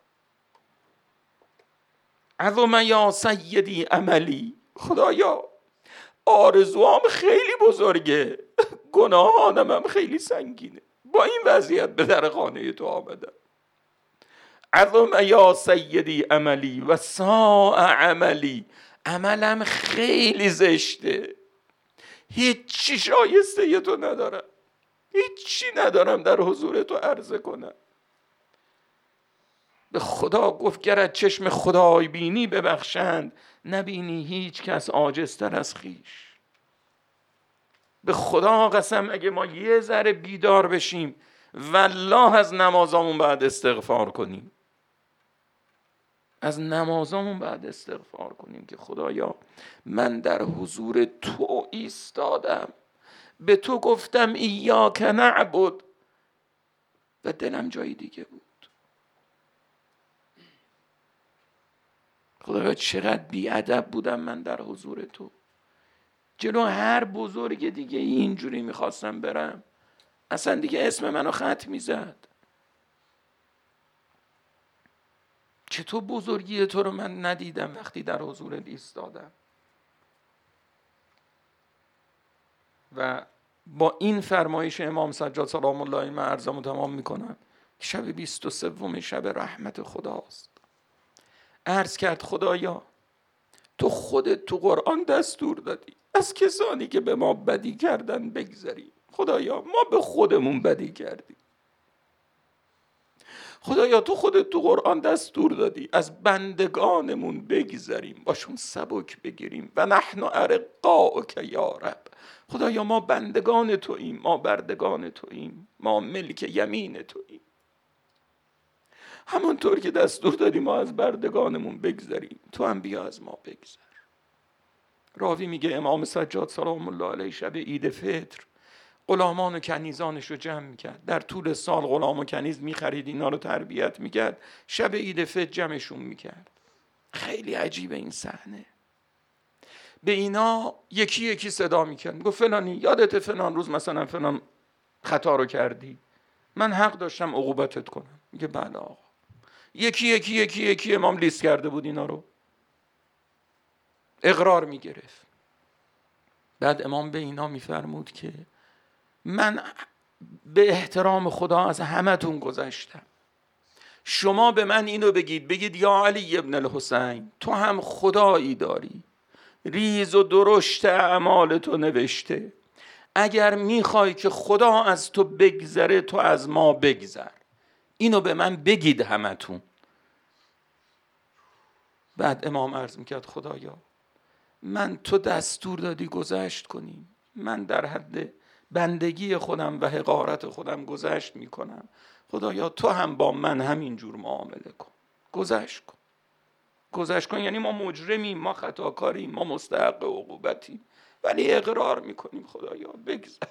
عظم یا سیدی عملی. خدایا آرزوام خیلی بزرگه، گناهانم هم خیلی سنگینه، با این وضعیت به در خانه تو آمدم. عظم یا سیدی عملی و ساء عملی. عملم خیلی زشته، هیچی شایسته ی تو ندارم، هیچی ندارم در حضور تو عرضه کنم. به خدا گفت گرت چشم خدای بینی ببخشند، نبینی هیچ کس عاجزتر از خویش. به خدا قسم اگه ما یه ذره بیدار بشیم والله از نمازامون بعد استغفار کنیم، از نمازامون بعد استغفار کنیم که خدایا من در حضور تو ایستادم، به تو گفتم ایاک نعبد و دلم جای دیگه بود. خدایا چقدر بیادب بودم من در حضور تو. جلو هر بزرگ دیگه اینجوری میخواستم برم، اصلا دیگه اسم منو خط میزد. چطور بزرگی تو رو من ندیدم وقتی در حضورت ایستادم؟ و با این فرمایش امام سجاد سلام الله علیه من عرضمو تمام میکنم. شب بیست و سوم شب رحمت خداست. عرض کرد خدایا تو خودت تو قرآن دستور دادی از کسانی که به ما بدی کردن بگذری. خدایا ما به خودمون بدی کردیم، خدایا تو خودت تو قرآن دستور دادی از بندگانمون بگذریم، باشون سبک بگیریم. و نحن ارقاؤک یا رب، خدایا ما بندگان توییم، ما بردگان توییم، ما ملک یمین توییم. همونطور که دستور دادی ما از بردگانمون بگذریم، تو هم بیا از ما بگذر. راوی میگه امام سجاد سلام الله علیه شب عید فطر غلامان و کنیزانش رو جمع میکرد. در طول سال غلام و کنیز میخرید، اینا رو تربیت میکرد، شب عید فطر جمعشون میکرد. خیلی عجیبه این صحنه. به اینا یکی یکی صدا میکرد، میگفت فلانی یادت فلان روز مثلا فلان خطا رو کردی، من حق داشتم عقوبتت کنم. میگه بله آقا. یکی یکی یکی یکی امام لیست کرده بود اینا رو، اقرار میگرفت. بعد امام به اینا میفرمود که من به احترام خدا از همتون گذشتم، شما به من اینو بگید، بگید یا علی ابن الحسین تو هم خدایی داری، ریز و درشت اعمال تو نوشته، اگر میخوای که خدا از تو بگذره تو از ما بگذر، اینو به من بگید همتون. بعد امام عرض میکرد خدایا من تو دستور دادی گذشت کنیم، من در حد بندگی خودم و حقارت خودم گذشت میکنم، خدایا تو هم با من همین جور معامله کن، گذشت کن. گذشت کن یعنی ما مجرمیم، ما خطاکاریم، ما مستحق عقوبتیم، ولی اقرار میکنیم خدایا بگذر.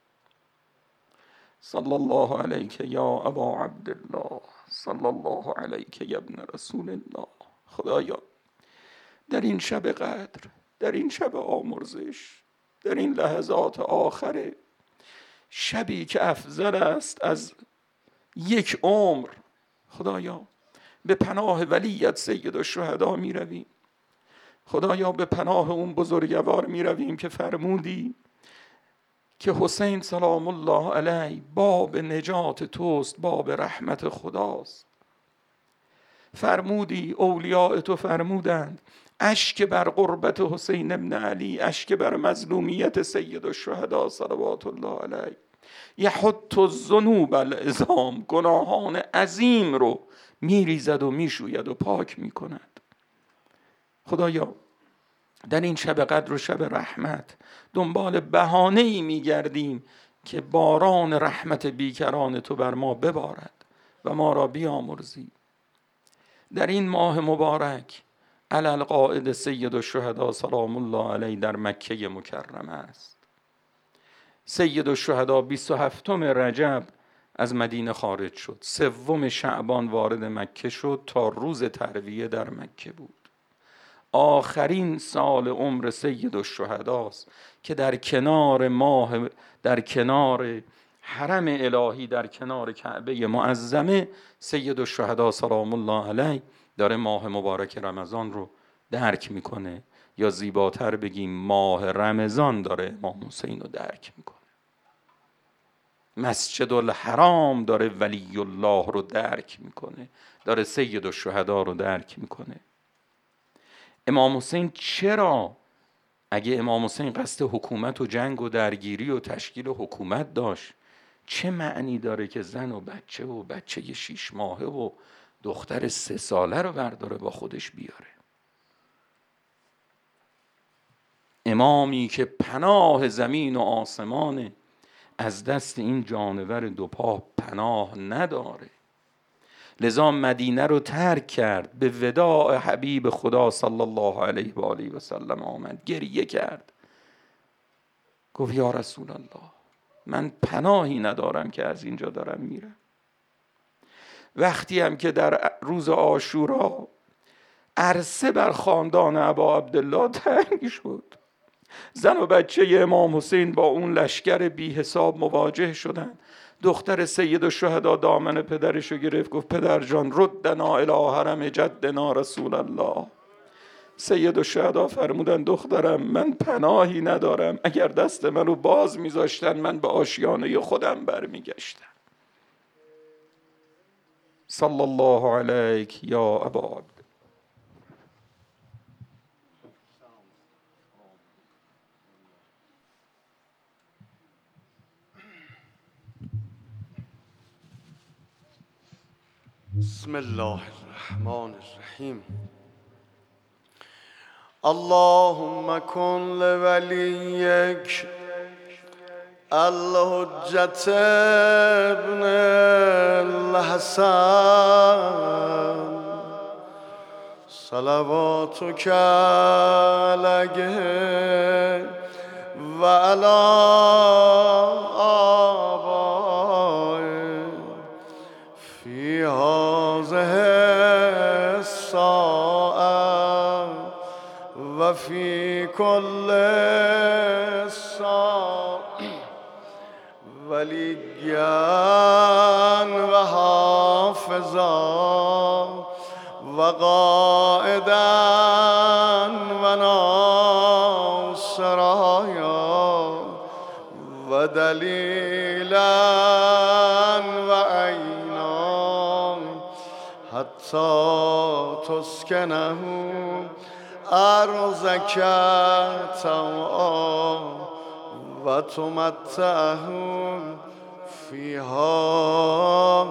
صلی الله علیک یا ابا عبدالله، صلی الله علیک یا ابن رسول الله. خدایا در این شب قدر، در این شب آمرزش، در این لحظات آخر، شبی که افضل است از یک عمر، خدایا به پناه ولیت سید الشهدا می رویم. خدایا به پناه اون بزرگوار می رویم که فرمودی که حسین سلام الله علیه باب نجات توست، باب رحمت خداست. فرمودی اولیاء تو فرمودند اشک بر قربت حسین ابن علی، اشک بر مظلومیت سید الشهدا صلوات الله علیه، یحط الذنوب العظام، گناهان عظیم رو میریزد و میشوید و پاک میکند. خدایا در این شب قدر و شب رحمت دنبال بهانه‌ای میگردیم که باران رحمت بیکران تو بر ما ببارد و ما را بیامرزی. در این ماه مبارک علی القائد سید الشهدا سلام الله علیه در مکه مکرمه است. سید الشهدا بیست و هفتم رجب از مدینه خارج شد، سوم شعبان وارد مکه شد، تا روز ترویه در مکه بود. آخرین سال عمر سید الشهداست که در کنار ماه، در کنار حرم الهی، در کنار کعبه معظمه، سید الشهدا سلام الله علیه داره ماه مبارک رمضان رو درک میکنه، یا زیباتر بگیم ماه رمضان داره امام حسین رو درک میکنه. مسجد الحرام داره ولی الله رو درک میکنه، داره سید الشهدا رو درک میکنه. امام حسین چرا، اگه امام حسین قصد حکومت و جنگ و درگیری و تشکیل حکومت داشت، چه معنی داره که زن و بچه و بچه شیش ماهه و دختر سه ساله رو برداره با خودش بیاره؟ امامی که پناه زمین و آسمانه، از دست این جانور دو پا پناه نداره، لذا مدینه رو ترک کرد، به وداع حبیب خدا صلی الله علیه و آله و سلم آمد، گریه کرد، گفت یا رسول الله من پناهی ندارم که از اینجا دارم میرم. وقتی هم که در روز عاشورا عرصه بر خاندان ابا عبدالله تنگ شد، زن و بچه امام حسین با اون لشکر بی حساب مواجه شدن، دختر سید الشهدا دامن پدرشو گرفت، گفت پدر جان ردنا الی حرم جدنا رسول الله. سید الشهدا فرمودن دخترم من پناهی ندارم، اگر دست منو باز میذاشتن من به آشیانه خودم برمیگشتم. صلی الله علیک یا ابا عبد. بسم الله الرحمن الرحیم. اللهم کن لولیک الحجة ابن الحسن صلواتك علیه و علی آبائه فی هذه الساعة و فی کل ساعة ولیاً و حافظاً و قائداً و ناصراً و دلیلاً و عیناً حتی تسکنه ارضک طوعاً و تمتعه فیها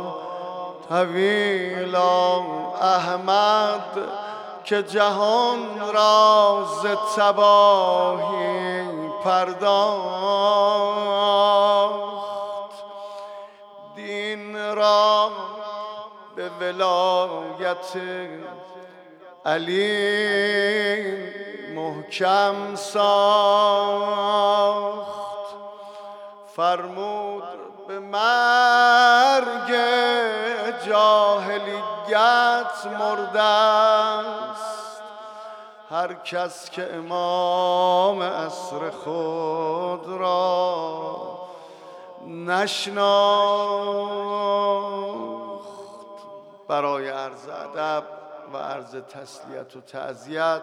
طویلا. احمد که جهان را ز تباهی پرداخت، دین را به ولایت علی محکم ساخت. فرمود به مرگ جاهلیت مرده است هر کس که امام عصر خود را نشناخت. برای عرض ادب و عرض تسلیت و تعزیت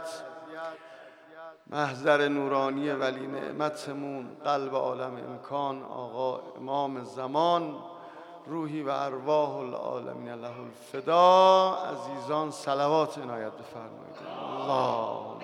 محضر نورانی ولی نعمتمون قلب عالم امکان آقا امام زمان، روحی و ارواح العالمین له الفدا. عزیزان صلوات عنایت بفرمایید. اللهم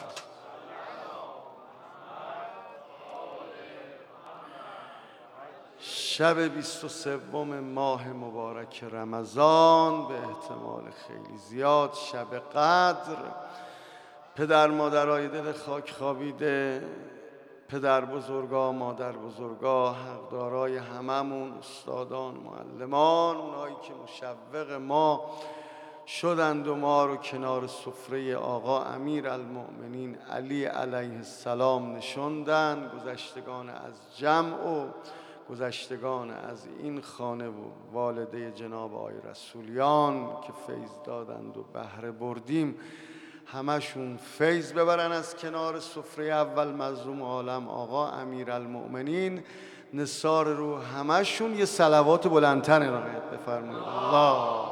شب بیست و سوم ماه مبارک رمضان به احتمال خیلی زیاد شب قدر. پدر مادرای دل خاک خوابیده، پدر بزرگا، مادر بزرگا، حقدارای هممون، استادان، معلمان، اونایی که مشوق ما شدند و ما رو کنار سفره آقا امیر المؤمنین علی علیه السلام نشوندن، گذشتگان از جمع و گذشتگان از این خانه و والده جناب آقای رسولیان که فیض دادند و بهره بردیم، همشون فیض ببرن از کنار سفره اول مظلوم عالم آقا امیرالمؤمنین. نثار رو همشون یه صلوات بلندتر ارائه بفرمایید. الله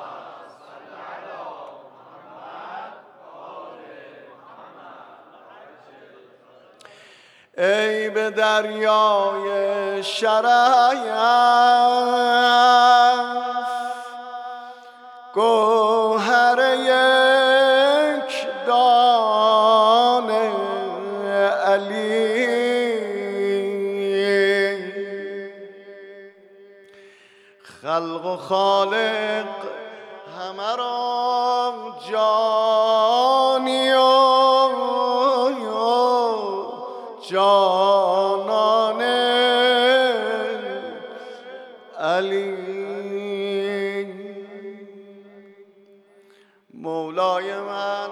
ای به دریای شرف گوهر یک دانه علی، خلق و خالق همه را جانی و جانان علی. مولای من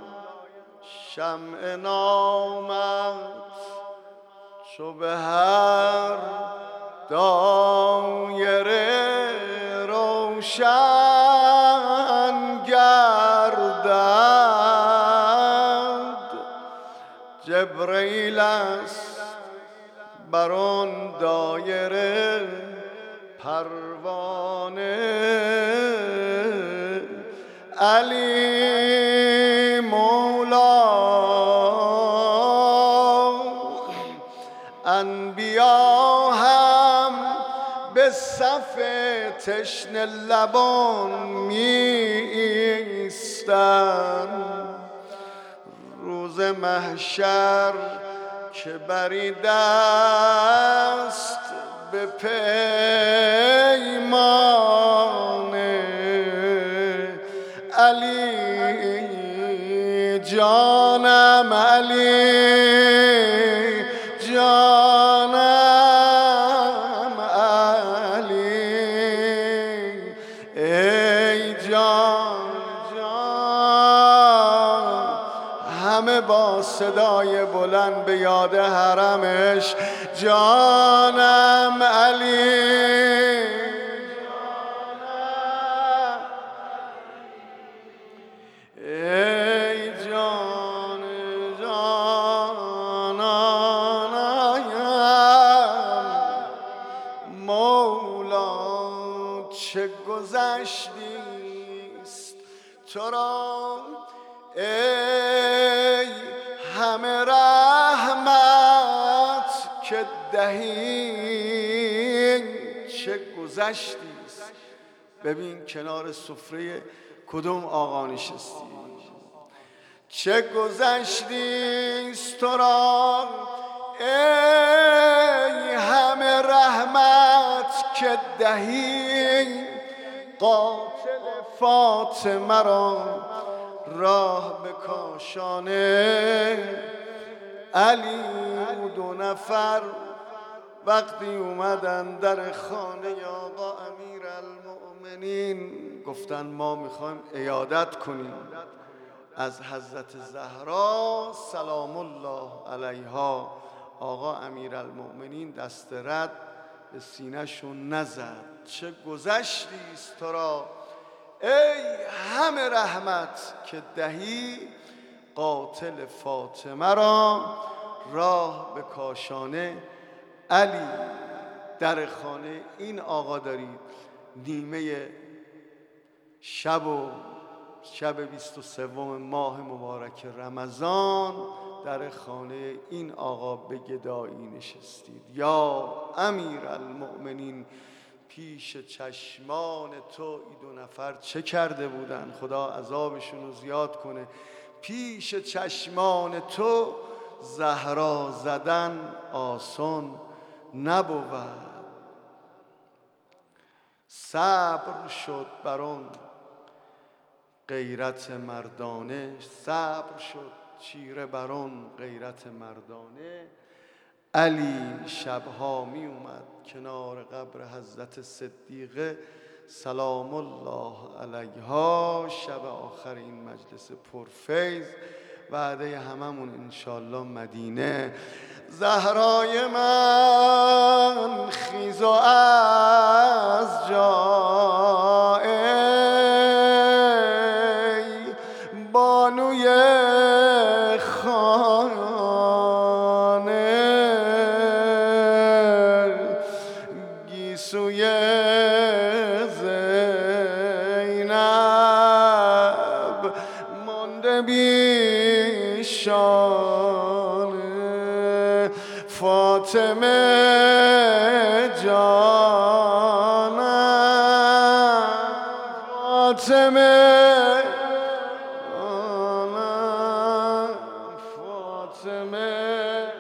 شمع نامت چو به هر دایره روشن گردد، جبریل است بر آن دایره پروانه علی مولا. انبیا هم به صف تشنه لبان می ایستند، روز محشر که بری دست به پیمانه یاد حرمش جانم علی جانم ای جان جانانم مولا چه گذشتیست تو را ای همه رحمت که دهی چه گذشتیست. ببین کنار سفره کدوم آقا نشستی، چه گذشتیست تو را ای همه رحمت که دهی قاتل فاطمه را راه به کاشانه علی. دو نفر وقتی اومدن در خانه آقا امیر المؤمنین گفتن ما میخوایم عیادت کنیم از حضرت زهرا سلام الله علیها. آقا امیر المؤمنین دست رد به سینه‌شون نزد. چه گذشتیست تو را ای همه رحمت که دهی قاتل فاطمه را راه به کاشانه علی. در خانه این آقا دارید نیمه شب و شب بیست و سوم ماه مبارک رمضان در خانه این آقا به گدایی نشستید. یا امیر المؤمنین پیش چشمان تو این دو نفر چه کرده بودن؟ خدا عذابشون رو زیاد کنه. پیش چشمان تو زهرا زدن آسان نبود. صبر شد بر آن غیرت مردانه، صبر شد چیره بر آن غیرت مردانه. علی شبها می اومد کنار قبر حضرت صدیقه سلام الله علیها. شب آخر این مجلس پرفیض وعده هممون انشالله مدینه. زهرای من خیز و از جا ای بانوی خانه گیسوی زینب مانده بی شانه. فاطمه جانم فاطمه جانم فاطمه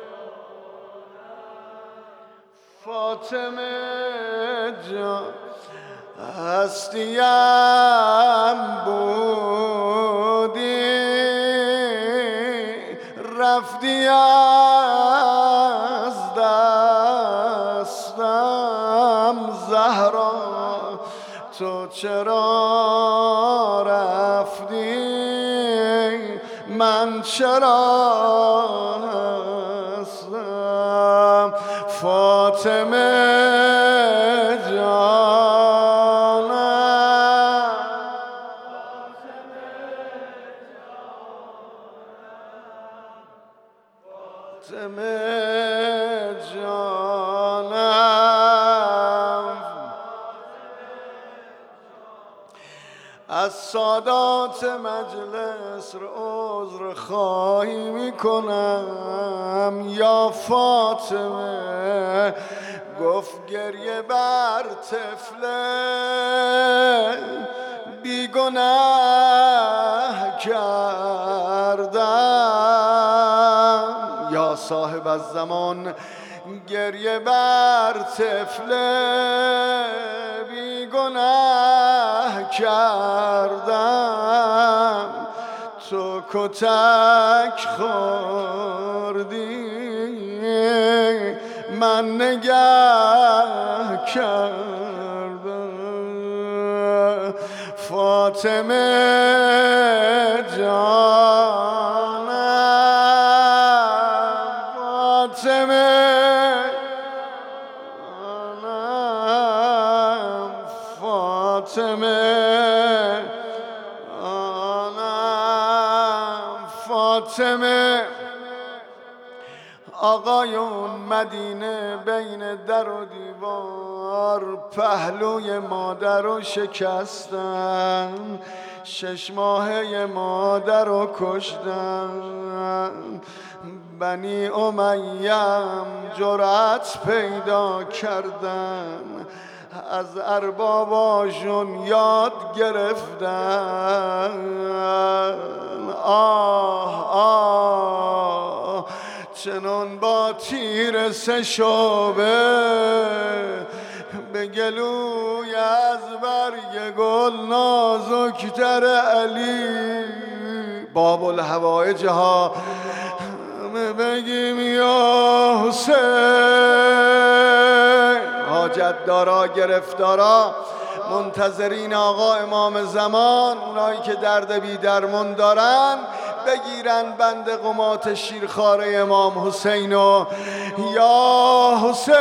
فاطمه جان هستیم بودی رفتی از دستم زهرا. تو چرا رفتی من چرا هستم فاطمه جانم فاطمه جانم. از سادات مجلس عذر خواهی میکنم یا فاطمه. گفت گریه بر طفل بیگناه کردم یا صاحب الزمان. گریه بر طفل بیگناه کردم تو کتک خوردی من نگه کردم فاطمه جانم فاطمه آنم فاطمه آنم فاطمه آقایون مدینه بین در و دیوار پهلوی مادر رو شکستن، شش ماهه مادر رو کشتن. بنی امیه‌ام جرأت پیدا کردن، از ارباباشون یاد گرفتن. آه آه چنان با تیر سه شعبه به گلوی از برگ گل نازکتر علی. باب الهوایج ها بگیم یا حسین. حاجت دارا گرفتارا منتظرین آقا امام زمان، اونایی که درد بی درمون دارن بگیرن بند قمات شیرخواره امام حسین و یا حسین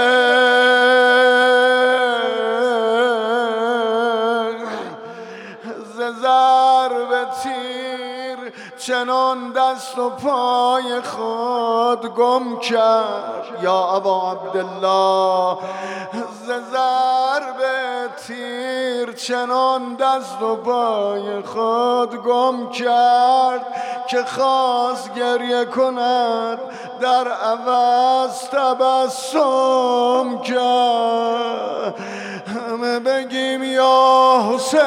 ز ضرب تیر چنان دست و پای خود گم کرد. یا ابا عبدالله ز ضرب تیر چنان دست و پای خود گم کرد که خواست گریه کند در عوض تبسم کرد. همه بگیم یا حسین.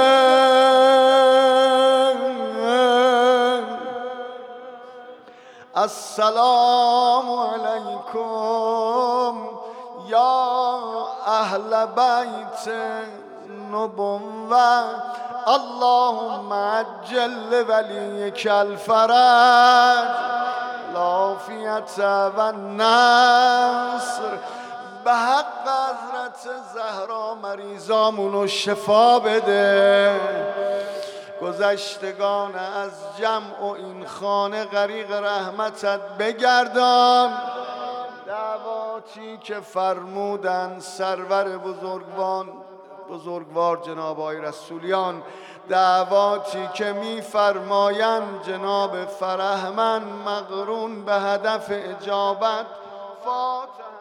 السلام علیکم یا اهل بیت نبوة، اللهم عجل ولیک الفرج العافیة و النصر. به حق حضرت زهرا مریضامونو شفا بده، گذشتگان از جمع و این خانه غریق رحمتت بگردان. دعواتی که فرمودن سرور بزرگوان بزرگوار جناب آقای رسولیان، دعواتی که میفرمایند جناب فرهمن مقرون به هدف اجابت. فاتحه.